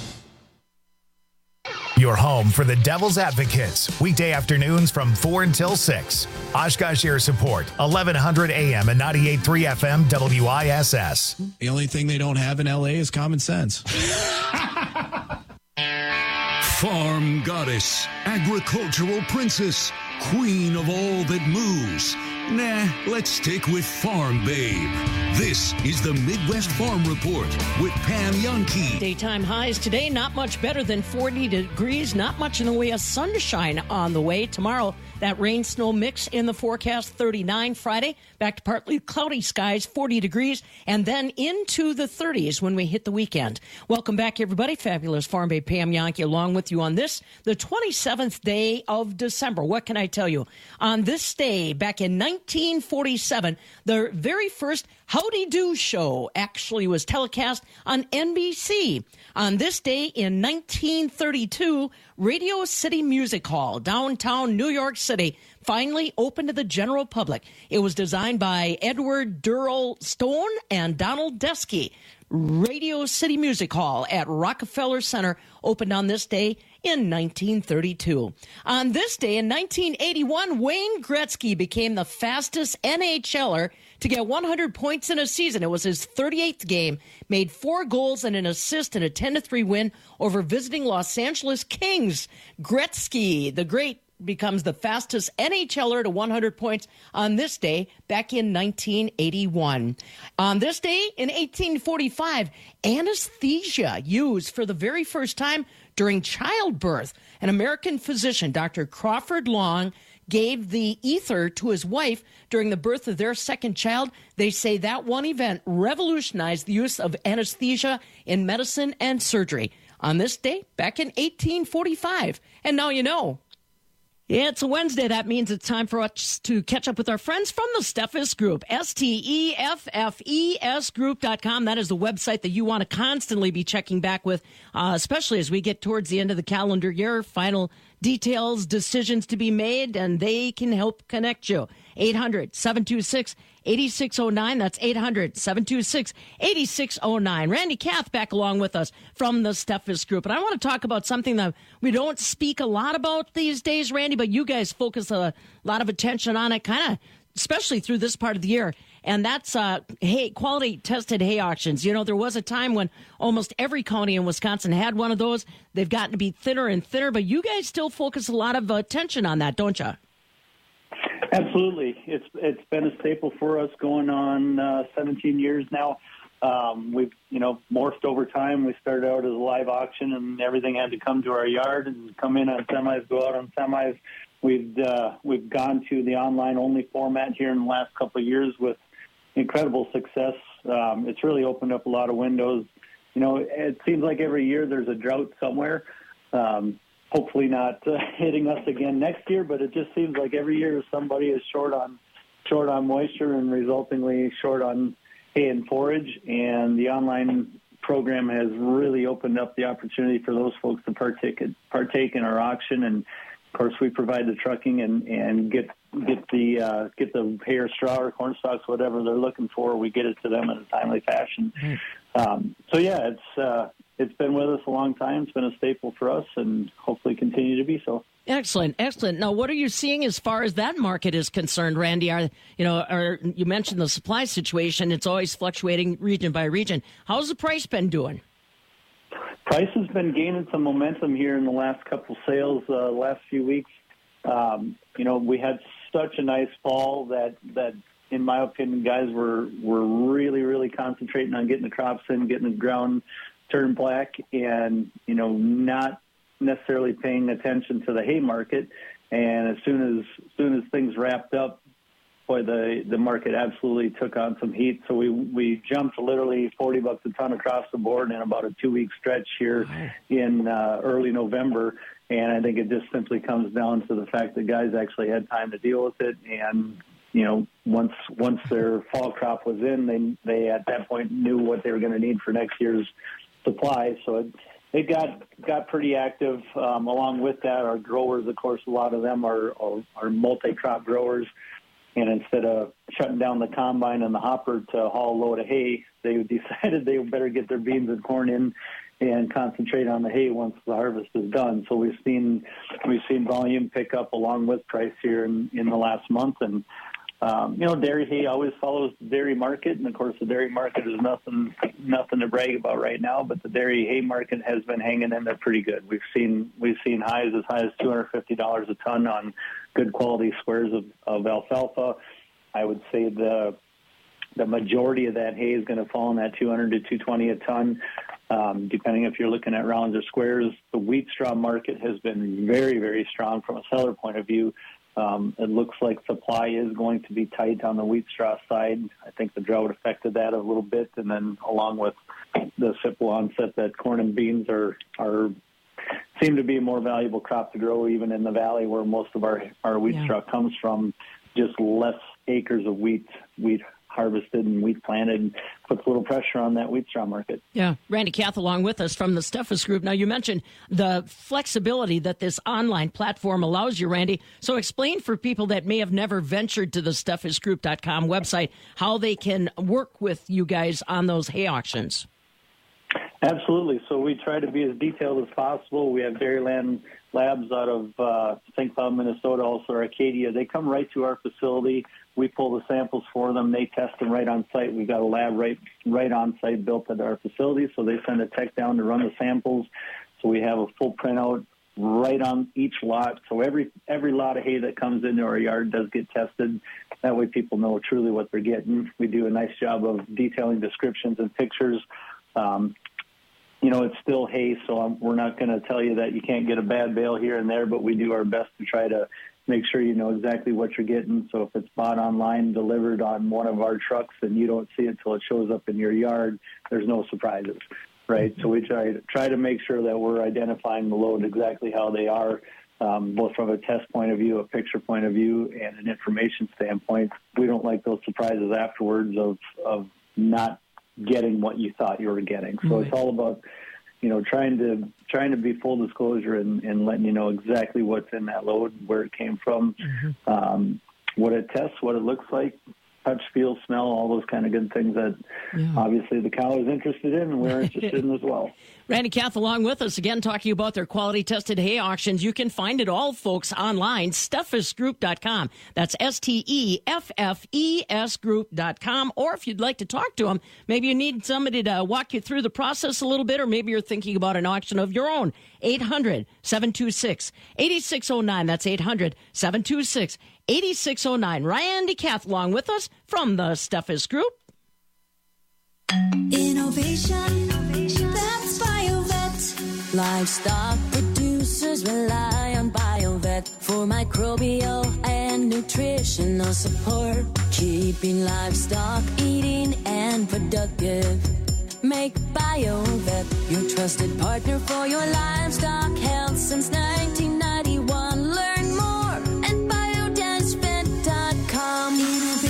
Your home for the Devil's Advocates, weekday afternoons from four until six. Oshkosh Air Support, eleven hundred A M and ninety-eight point three F M W I S S. The only thing they don't have in L A is common sense. Farm goddess, agricultural princess, queen of all that moves. Nah, let's stick with Farm Babe. This is the Midwest Farm Report with Pam Youngkey. Daytime highs today, not much better than forty degrees, not much in the way of sunshine on the way. Tomorrow, that rain-snow mix in the forecast, thirty-nine. Friday, back to partly cloudy skies, forty degrees, and then into the thirties when we hit the weekend. Welcome back, everybody. Fabulous Farm Babe Pam Youngkey along with you on this, the twenty-seventh day of December. What can I tell you? On this day, back in nineteen forty-seven, the very first Howdy Do show actually was telecast on N B C. On this day in nineteen thirty-two, Radio City Music Hall, downtown New York City, finally opened to the general public. It was designed by Edward Durrell Stone and Donald Deskey. Radio City Music Hall at Rockefeller Center opened on this day in nineteen thirty-two. On this day in nineteen eighty-one, Wayne Gretzky became the fastest N H L er to get one hundred points in a season. It was his thirty-eighth game, made four goals and an assist in a ten to three win over visiting Los Angeles Kings. Gretzky, the great, becomes the fastest N H L er to one hundred points on this day back in nineteen eighty-one. On this day in eighteen forty-five, anesthesia used for the very first time during childbirth. An American physician, Doctor Crawford Long, gave the ether to his wife during the birth of their second child. They say that one event revolutionized the use of anesthesia in medicine and surgery. On this day, back in eighteen forty-five. And now you know. Yeah, it's a Wednesday. That means it's time for us to catch up with our friends from the Steffes Group. S T E F F E S group dot com. That is the website that you want to constantly be checking back with, uh, especially as we get towards the end of the calendar year. Final details, decisions to be made, and they can help connect you. eight hundred, seven two six, eight six zero nine. That's eight hundred, seven two six, eight six zero nine. Randy Kath back along with us from the Steffes Group. And I want to talk about something that we don't speak a lot about these days, Randy, but you guys focus a lot of attention on it, kind of, especially through this part of the year. And that's uh, hay, quality tested hay auctions. You know, there was a time when almost every county in Wisconsin had one of those. They've gotten to be thinner and thinner, but you guys still focus a lot of attention on that, don't you? Absolutely. It's it's been a staple for us going on uh, seventeen years now. Um, we've, you know, morphed over time. We started out as a live auction, and everything had to come to our yard and come in on semis, go out on semis. We've uh, we've gone to the online-only format here in the last couple of years with incredible success. Um, it's really opened up a lot of windows. You know, it seems like every year there's a drought somewhere. Um, hopefully not uh, hitting us again next year, but it just seems like every year somebody is short on short on moisture and resultingly short on hay and forage. And the online program has really opened up the opportunity for those folks to partake partake in our auction. And of course, we provide the trucking and, and get get the uh, get the hay or straw or corn stalks, whatever they're looking for. We get it to them in a timely fashion. Mm-hmm. Um, so yeah, it's uh, it's been with us a long time. It's been a staple for us, and hopefully continue to be so. Excellent, excellent. Now, what are you seeing as far as that market is concerned, Randy? Are you know, are, you mentioned the supply situation? It's always fluctuating region by region. How's the price been doing? Price has been gaining some momentum here in the last couple sales, uh, last few weeks. Um, you know, we had such a nice fall that, that, in my opinion, guys were were really, really concentrating on getting the crops in, getting the ground turned black, and you know, not necessarily paying attention to the hay market. And as soon as, as soon as things wrapped up, boy, the, the market absolutely took on some heat. So we, we jumped literally forty bucks a ton across the board in about a two week stretch here in uh, early November. And I think it just simply comes down to the fact that guys actually had time to deal with it. And, you know, once, once their fall crop was in, they, they at that point knew what they were going to need for next year's supply. So it, It got got pretty active. Um, along with that, our growers, of course, a lot of them are, are, are multi-crop growers. And instead of shutting down the combine and the hopper to haul a load of hay, they decided they better get their beans and corn in and concentrate on the hay once the harvest is done. So we've seen we've seen volume pick up along with price here in, in the last month. And Um, you know, dairy hay always follows the dairy market, and of course the dairy market is nothing nothing to brag about right now, but the dairy hay market has been hanging in there pretty good. We've seen we've seen highs as high as two hundred fifty dollars a ton on good quality squares of, of alfalfa. I would say the the majority of that hay is going to fall in that two hundred to two twenty a ton, um, depending if you're looking at rounds or squares. The wheat straw market has been very, very strong from a seller point of view. Um, it looks like supply is going to be tight on the wheat straw side. I think the drought affected that a little bit, and then along with the simple onset that corn and beans are are seem to be a more valuable crop to grow, even in the valley where most of our our wheat yeah. straw comes from. Just less acres of wheat wheat harvested and wheat planted puts a little pressure on that wheat straw market. Yeah. Randy Kath along with us from the Steffes Group. Now, you mentioned the flexibility that this online platform allows you, Randy. So explain for people that may have never ventured to the steffes group dot com website how they can work with you guys on those hay auctions. Absolutely. So we try to be as detailed as possible. We have Dairyland Labs out of uh, Saint Cloud, Minnesota, also Arcadia. They come right to our facility. We pull the samples for them. They test them right on site. We've got a lab right right on site built at our facility, so they send a tech down to run the samples. So we have a full printout right on each lot. So every every lot of hay that comes into our yard does get tested. That way people know truly what they're getting. We do a nice job of detailing descriptions and pictures. Um, you know, it's still hay, so I'm, we're not going to tell you that you can't get a bad bale here and there, but we do our best to try to make sure you know exactly what you're getting. So if it's bought online, delivered on one of our trucks, and you don't see it till it shows up in your yard, there's no surprises, right? So we try to, try to make sure that we're identifying the load exactly how they are, um, both from a test point of view, a picture point of view, and an information standpoint. We don't like those surprises afterwards of, of not getting what you thought you were getting. So right. It's all about, you know, trying to trying to be full disclosure and, and letting you know exactly what's in that load, where it came from, mm-hmm. um, what it tests, what it looks like, touch, feel, smell, all those kind of good things that yeah. obviously the cow is interested in and we're interested in as well. Randy Kath along with us again, talking about their quality tested hay auctions. You can find it all, folks, online, steffes group dot com. That's S T E F F E S group dot com. Or if you'd like to talk to them, maybe you need somebody to walk you through the process a little bit, or maybe you're thinking about an auction of your own. eight hundred, seven two six, eight six zero nine. That's eight hundred, seven two six, eight six zero nine. Randy Kath along with us from the Steffes Group. Innovation, that's BioVet. Livestock producers rely on BioVet for microbial and nutritional support, keeping livestock eating and productive. Make BioVet your trusted partner for your livestock health since nineteen ninety-one. Learn more at bio dash vet dot com.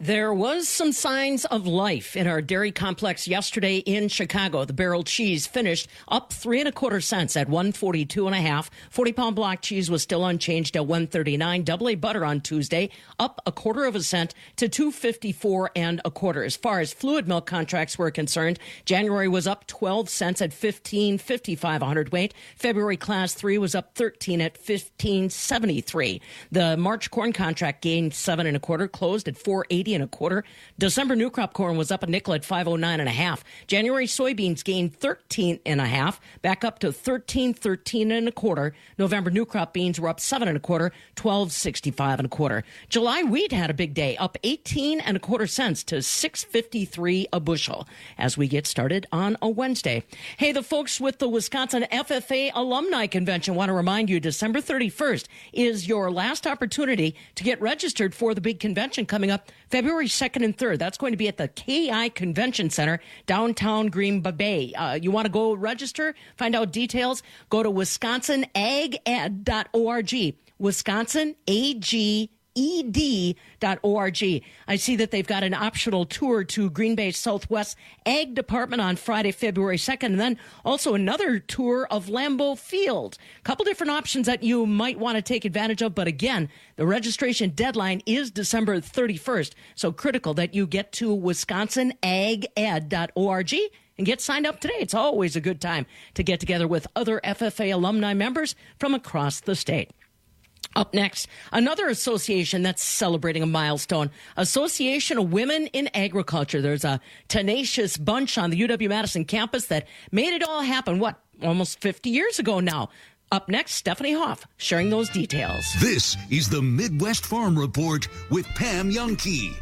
There was some signs of life in our dairy complex yesterday in Chicago. The barrel cheese finished up three and a quarter cents at one forty-two and a half. forty pound block cheese was still unchanged at one thirty-nine. Double A butter on Tuesday up a quarter of a cent to two fifty-four and a quarter. As far as fluid milk contracts were concerned, January was up twelve cents at fifteen fifty-five a hundredweight. February class three was up thirteen at fifteen seventy-three. The March corn contract gained seven and a quarter, closed at four eighty and a quarter. December new crop corn was up a nickel at five oh nine and a half. January soybeans gained thirteen and a half, back up to thirteen thirteen and a quarter. November new crop beans were up seven and a quarter, twelve sixty-five and a quarter. July wheat had a big day, up eighteen and a quarter cents to six fifty-three a bushel. As we get started on a Wednesday. Hey, the folks with the Wisconsin F F A Alumni Convention want to remind you December thirty-first is your last opportunity to get registered for the big convention coming up February second and third. That's going to be at the K I Convention Center, downtown Green Bay. Uh, you want to go register, find out details, go to wisconsin ag ed dot org. Wisconsin A G E D dot org. I see that they've got an optional tour to Green Bay Southwest Ag Department on Friday, February second, and then also another tour of Lambeau Field. A couple different options that you might want to take advantage of, but again, the registration deadline is December thirty-first, so critical that you get to wisconsin ag ed dot org and get signed up today. It's always a good time to get together with other F F A alumni members from across the state. Up next, another association that's celebrating a milestone, Association of Women in Agriculture. There's a tenacious bunch on the U W-Madison campus that made it all happen, what, almost fifty years ago now. Up next, Stephanie Hoff sharing those details. This is the Midwest Farm Report with Pam Youngkey.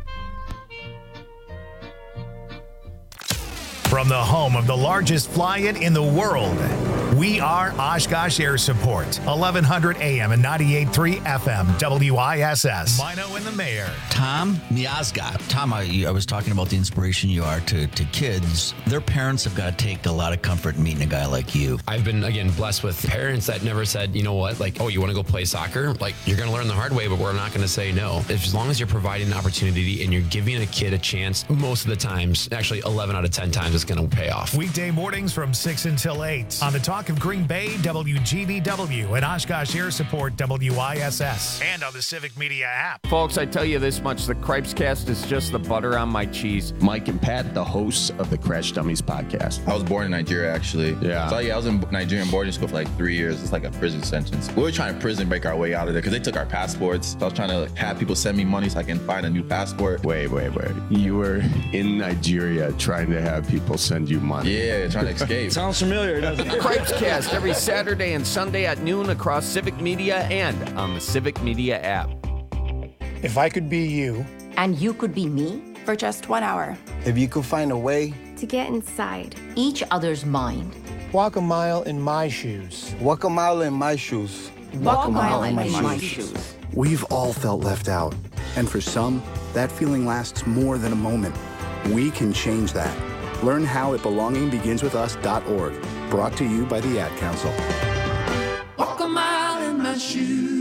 From the home of the largest fly-in in the world, we are Oshkosh Air Support, eleven hundred A M and ninety-eight point three F M, W I S S. Mino and the Mayor. Tom Miazga. Tom, I, I was talking about the inspiration you are to, to kids. Their parents have got to take a lot of comfort in meeting a guy like you. I've been, again, blessed with parents that never said, you know what, like, oh, you want to go play soccer? Like, you're going to learn the hard way, but we're not going to say no. If, as long as you're providing an opportunity and you're giving a kid a chance, most of the times, actually eleven out of ten times, it's going to pay off. Weekday mornings from six until eight on the Talk of Green Bay, W G B W, and Oshkosh Air Support, W I S S, and on the Civic Media app. Folks, I tell you this much, the Cripescast is just the butter on my cheese. Mike and Pat, the hosts of the Crash Dummies podcast. I was born in Nigeria, actually. Yeah. So, yeah, I was in Nigerian boarding school for like three years. It's like a prison sentence. We were trying to prison break our way out of there because they took our passports. So I was trying to like, have people send me money so I can find a new passport. Wait, wait, wait. You were in Nigeria trying to have people send you money. Yeah, trying to escape. Sounds familiar, doesn't it? Cripescast every Saturday and Sunday at noon across Civic Media and on the Civic Media app. If I could be you. And you could be me for just one hour. If you could find a way to get inside each other's mind. Walk a mile in my shoes. Walk a mile in my shoes. Walk, Walk a mile, mile in, in my, my shoes. shoes. We've all felt left out. And for some, that feeling lasts more than a moment. We can change that. Learn how at belonging begins with us dot org. Brought to you by the Ad Council. Walk a mile in my shoes.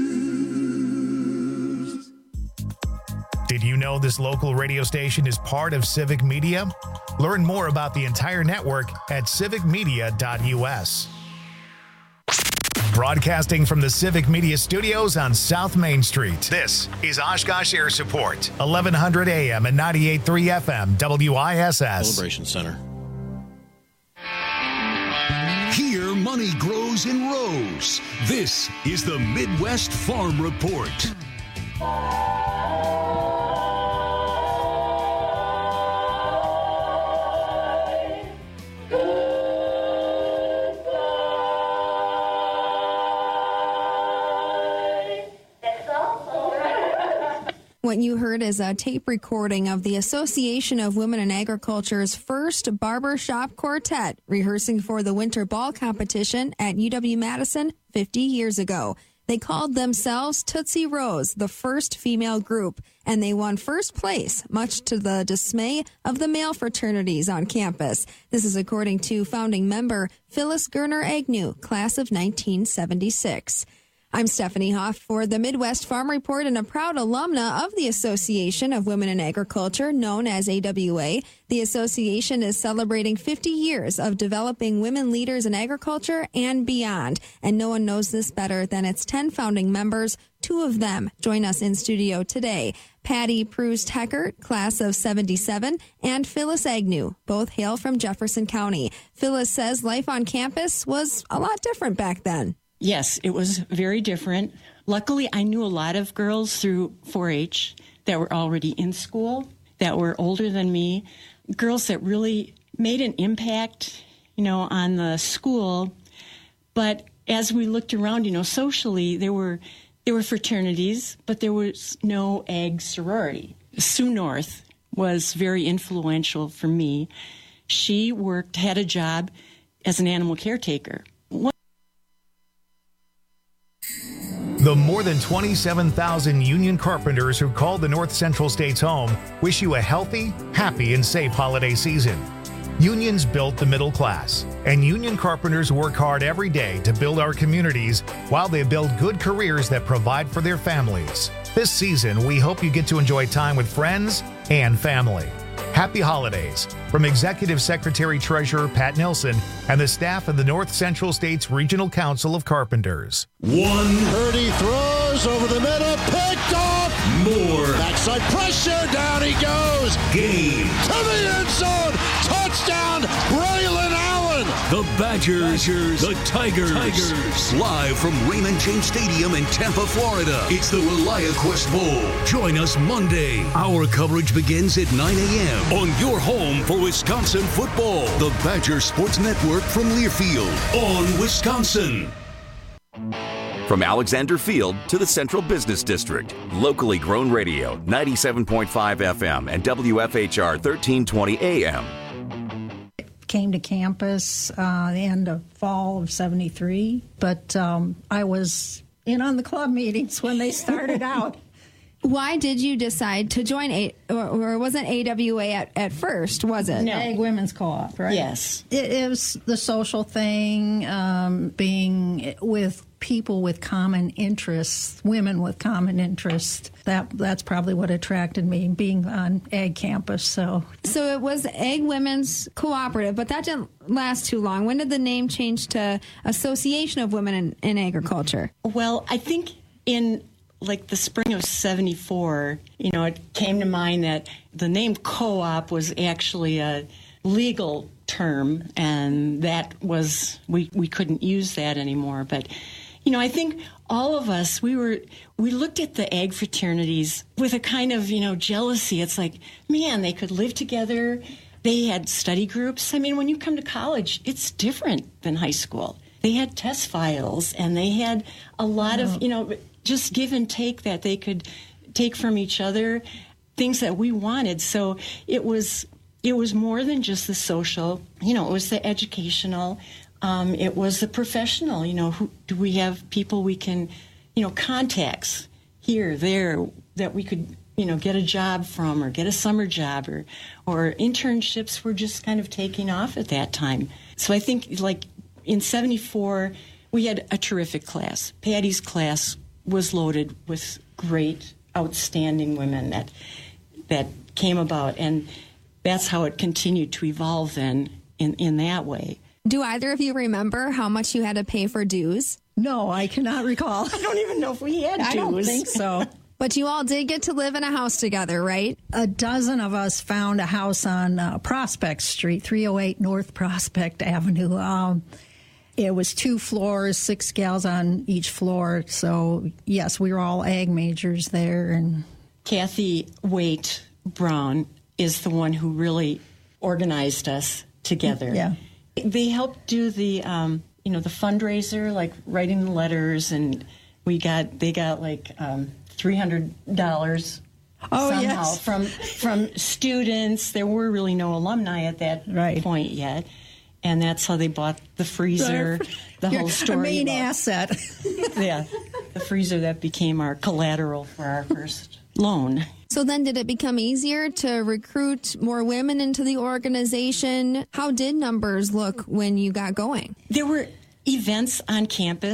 Did you know this local radio station is part of Civic Media? Learn more about the entire network at civic media dot U S. Broadcasting from the Civic Media Studios on South Main Street. This is Oshkosh Air Support, eleven hundred A M and ninety-eight point three F M, W I S S. Celebration Center. Here, money grows in rows. This is the Midwest Farm Report. What you heard is a tape recording of the Association of Women in Agriculture's first barbershop quartet rehearsing for the winter ball competition at U W-Madison fifty years ago. They called themselves Tootsie Rose, the first female group, and they won first place, much to the dismay of the male fraternities on campus. This is according to founding member Phyllis Gerner Agnew, class of nineteen seventy-six. I'm Stephanie Hoff for the Midwest Farm Report and a proud alumna of the Association of Women in Agriculture, known as A W A. The association is celebrating fifty years of developing women leaders in agriculture and beyond. And no one knows this better than its ten founding members. Two of them join us in studio today. Patty Proust-Heckert, class of seventy-seven, and Phyllis Agnew, both hail from Jefferson County. Phyllis says life on campus was a lot different back then. Yes, it was very different. Luckily, I knew a lot of girls through four H that were already in school, that were older than me, girls that really made an impact, you know, on the school. But as we looked around, you know, socially, there were there were fraternities, but there was no ag sorority. Sue North was very influential for me. She worked, had a job as an animal caretaker. The more than twenty-seven thousand union carpenters who called the North Central States home wish you a healthy, happy, and safe holiday season. Unions built the middle class, and union carpenters work hard every day to build our communities while they build good careers that provide for their families. This season, we hope you get to enjoy time with friends and family. Happy holidays from Executive Secretary Treasurer Pat Nilsson and the staff of the North Central States Regional Council of Carpenters. One. Purdy throws over the middle, picked off. More. Backside pressure, down he goes. Game. To the end zone. Touchdown, Braylon Allen. The Badgers, Badgers, the Tigers. Tigers. Live from Raymond James Stadium in Tampa, Florida. It's the ReliaQuest Bowl. Join us Monday. Our coverage begins at nine a.m. on your home for Wisconsin football. The Badger Sports Network from Learfield on Wisconsin. From Alexander Field to the Central Business District, locally grown radio, ninety-seven point five F M and W F H R thirteen twenty A M. Came to campus uh, the end of fall of seventy-three, but um, I was in on the club meetings when they started out. Why did you decide to join A, or, or wasn't A W A at, at first, was it? No. Ag Women's Co-op, right? Yes. It, it was the social thing, um, being with people with common interests, women with common interests. That That's probably what attracted me, being on Ag campus. So so it was Ag Women's Cooperative, but that didn't last too long. When did the name change to Association of Women in, in Agriculture? Well, I think in like the spring of seventy-four, you know, it came to mind that the name co-op was actually a legal term, and that was, we, we couldn't use that anymore. But, you know, I think all of us, we were, we looked at the ag fraternities with a kind of, you know, jealousy. It's like, man, they could live together. They had study groups. I mean, when you come to college, it's different than high school. They had test files, and they had a lot of, you know, just give and take that they could take from each other, things that we wanted. So it was it was more than just the social, you know, it was the educational, um, it was the professional, you know, who, do we have people we can, you know, contacts here, there, that we could, you know, get a job from or get a summer job, or, or internships were just kind of taking off at that time. So I think, like, in seventy-four, we had a terrific class. Patty's class was loaded with great, outstanding women that that came about, and that's how it continued to evolve then in, in that way. Do either of you remember how much you had to pay for dues? No, I cannot recall. I don't even know if we had dues. I don't think so. But you all did get to live in a house together, right? A dozen of us found a house on uh, Prospect Street, three oh eight North Prospect Avenue. Um, It was two floors, six gals on each floor. So, yes, we were all ag majors there. And Kathy Waite Brown is the one who really organized us together. Yeah. They helped do the, um, you know, the fundraiser, like writing the letters, and we got, they got like um, three hundred dollars oh, somehow yes. from, from students. There were really no alumni at that right. point yet. And that's how they bought the freezer, the whole story. A main about, asset. Yeah, the freezer that became our collateral for our first loan. So then did it become easier to recruit more women into the organization? How did numbers look when you got going? There were events on campus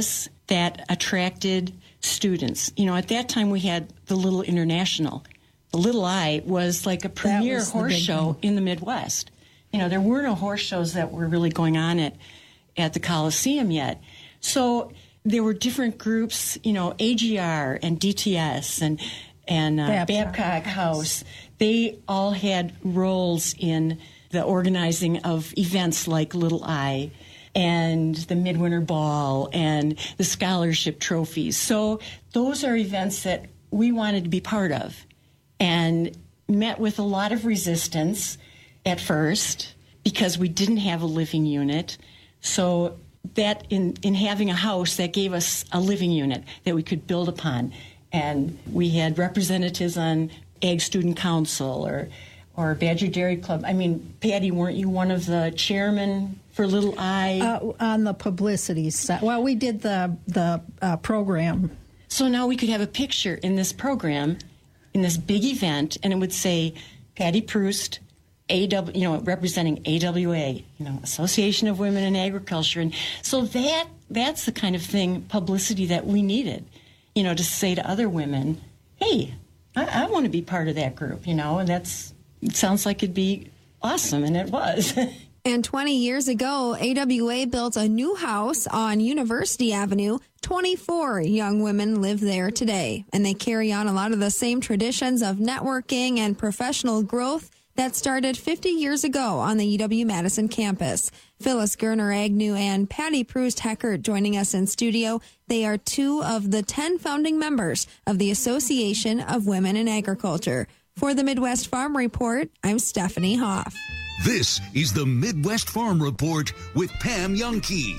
that attracted students. You know, at that time we had the Little International. The Little I was like a premier was the horse big show one. in the Midwest. You know, there were no horse shows that were really going on at, at the Coliseum yet. So there were different groups, you know, A G R and D T S and, and uh, Babcock. Babcock House. They all had roles in the organizing of events like Little I and the Midwinter Ball and the scholarship trophies. So those are events that we wanted to be part of, and met with a lot of resistance at first because we didn't have a living unit. So that in, in having a house, that gave us a living unit that we could build upon. And we had representatives on Ag Student Council or or Badger Dairy Club. I mean, Patty, weren't you one of the chairmen for Little I? Uh, on the publicity side. Well, we did the, the uh, program. So now we could have a picture in this program, in this big event, and it would say Patty Proust, A W, you know, representing A W A, you know, Association of Women in Agriculture. And so that that's the kind of thing, publicity that we needed, you know, to say to other women, hey, I, I want to be part of that group, you know, and that's, it sounds like it'd be awesome, and it was. And twenty years ago, A W A built a new house on University Avenue. twenty-four young women live there today, and they carry on a lot of the same traditions of networking and professional growth that started fifty years ago on the U W-Madison campus. Phyllis Gerner-Agnew and Patty Proust-Heckert joining us in studio. They are two of the ten founding members of the Association of Women in Agriculture. For the Midwest Farm Report, I'm Stephanie Hoff. This is the Midwest Farm Report with Pam Youngkey.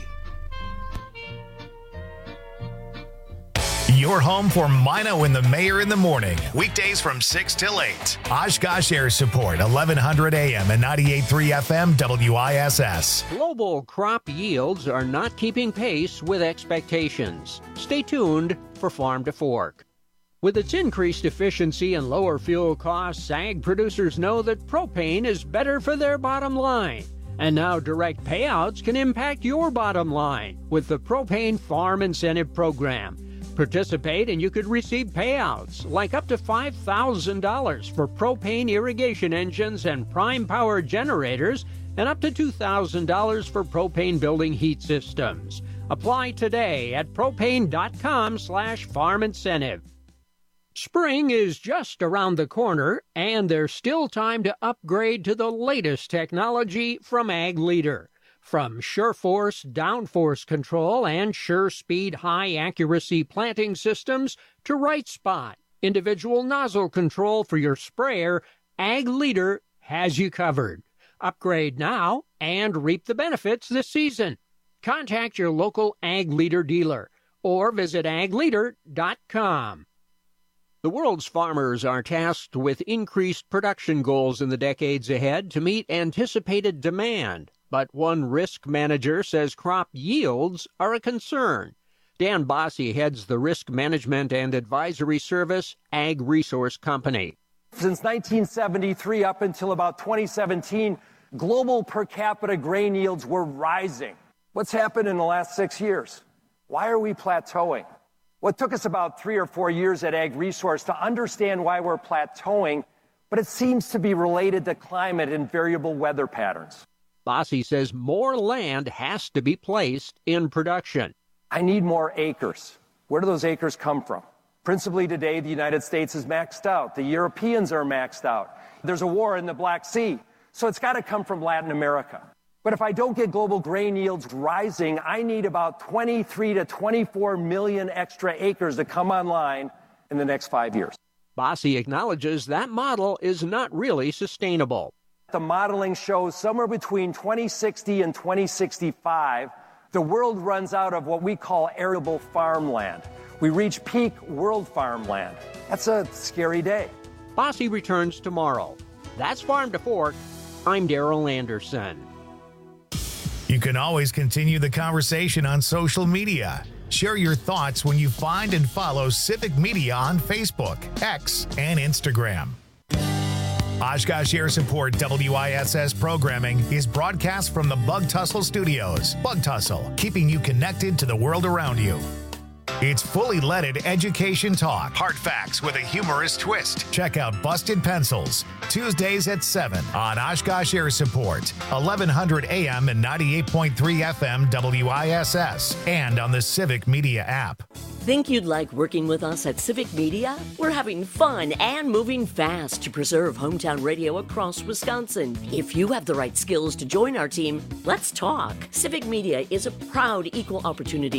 Your home for Mino and the Mayor in the morning. Weekdays from six till eight. Oshkosh Air Support, eleven hundred A M and ninety-eight point three F M W I S S. Global crop yields are not keeping pace with expectations. Stay tuned for Farm to Fork. With its increased efficiency and lower fuel costs, ag producers know that propane is better for their bottom line. And now direct payouts can impact your bottom line with the Propane Farm Incentive Program. Participate and you could receive payouts like up to five thousand dollars for propane irrigation engines and prime power generators and up to two thousand dollars for propane building heat systems. Apply today at propane.com slash farm incentive. Spring is just around the corner, and there's still time to upgrade to the latest technology from Ag Leader. From SureForce downforce control and SureSpeed high-accuracy planting systems to Right Spot, individual nozzle control for your sprayer, Ag Leader has you covered. Upgrade now and reap the benefits this season. Contact your local Ag Leader dealer or visit ag leader dot com. The world's farmers are tasked with increased production goals in the decades ahead to meet anticipated demand. But one risk manager says crop yields are a concern. Dan Bossie heads the risk management and advisory service Ag Resource Company. Since nineteen seventy-three up until about twenty seventeen, global per capita grain yields were rising. What's happened in the last six years? Why are we plateauing? Well, it took us about three or four years at Ag Resource to understand why we're plateauing, but it seems to be related to climate and variable weather patterns. Bossie says more land has to be placed in production. I need more acres. Where do those acres come from? Principally today, the United States is maxed out. The Europeans are maxed out. There's a war in the Black Sea, so it's got to come from Latin America. But if I don't get global grain yields rising, I need about twenty-three to twenty-four million extra acres to come online in the next five years. Bossie acknowledges that model is not really sustainable. The modeling shows somewhere between twenty sixty and twenty sixty-five, the world runs out of what we call arable farmland. We reach peak world farmland. That's a scary day. Bossie returns tomorrow. That's Farm to Fork. I'm Darrell Anderson. You can always continue the conversation on social media. Share your thoughts when you find and follow Civic Media on Facebook, X, and Instagram. Oshkosh Air Support W I S S programming is broadcast from the Bug Tussle Studios. Bug Tussle, keeping you connected to the world around you. It's fully leaded education talk. Hard facts with a humorous twist. Check out Busted Pencils, Tuesdays at seven on Oshkosh Air Support, eleven hundred A M and ninety-eight point three F M W I S S, and on the Civic Media app. Think you'd like working with us at Civic Media? We're having fun and moving fast to preserve hometown radio across Wisconsin. If you have the right skills to join our team, let's talk. Civic Media is a proud equal opportunity.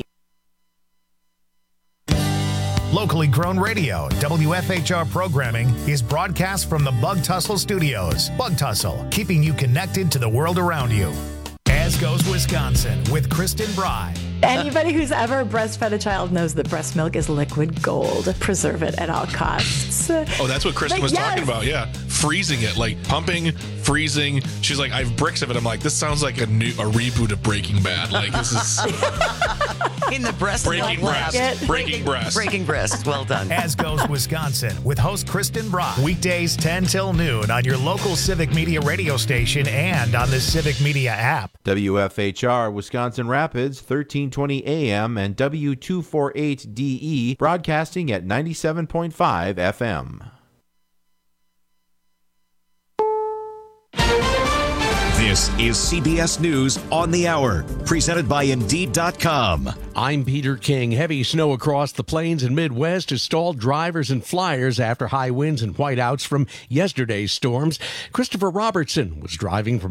Locally grown radio, W F H R programming is broadcast from the Bug Tussle Studios. Bug Tussle, keeping you connected to the world around you. As Goes Wisconsin with Kristen Bry. Anybody who's ever breastfed a child knows that breast milk is liquid gold. Preserve it at all costs. Oh, that's what Kristen But was yes. talking about. Yeah, freezing it, like pumping, freezing. She's like, I have bricks of it. I'm like, this sounds like a new a reboot of Breaking Bad. Like this is in the breast breaking milk breast, lab. breaking breast, breaking breast. Well done. As Goes Wisconsin with host Kristen Brock. Weekdays ten till noon on your local Civic Media radio station and on the Civic Media app. W F H R Wisconsin Rapids, thirteen twenty A M and W two forty-eight D E, broadcasting at ninety-seven point five F M. This is C B S News on the Hour, presented by Indeed dot com. I'm Peter King. Heavy snow across the plains and Midwest has stalled drivers and flyers after high winds and whiteouts from yesterday's storms. Christopher Robertson was driving from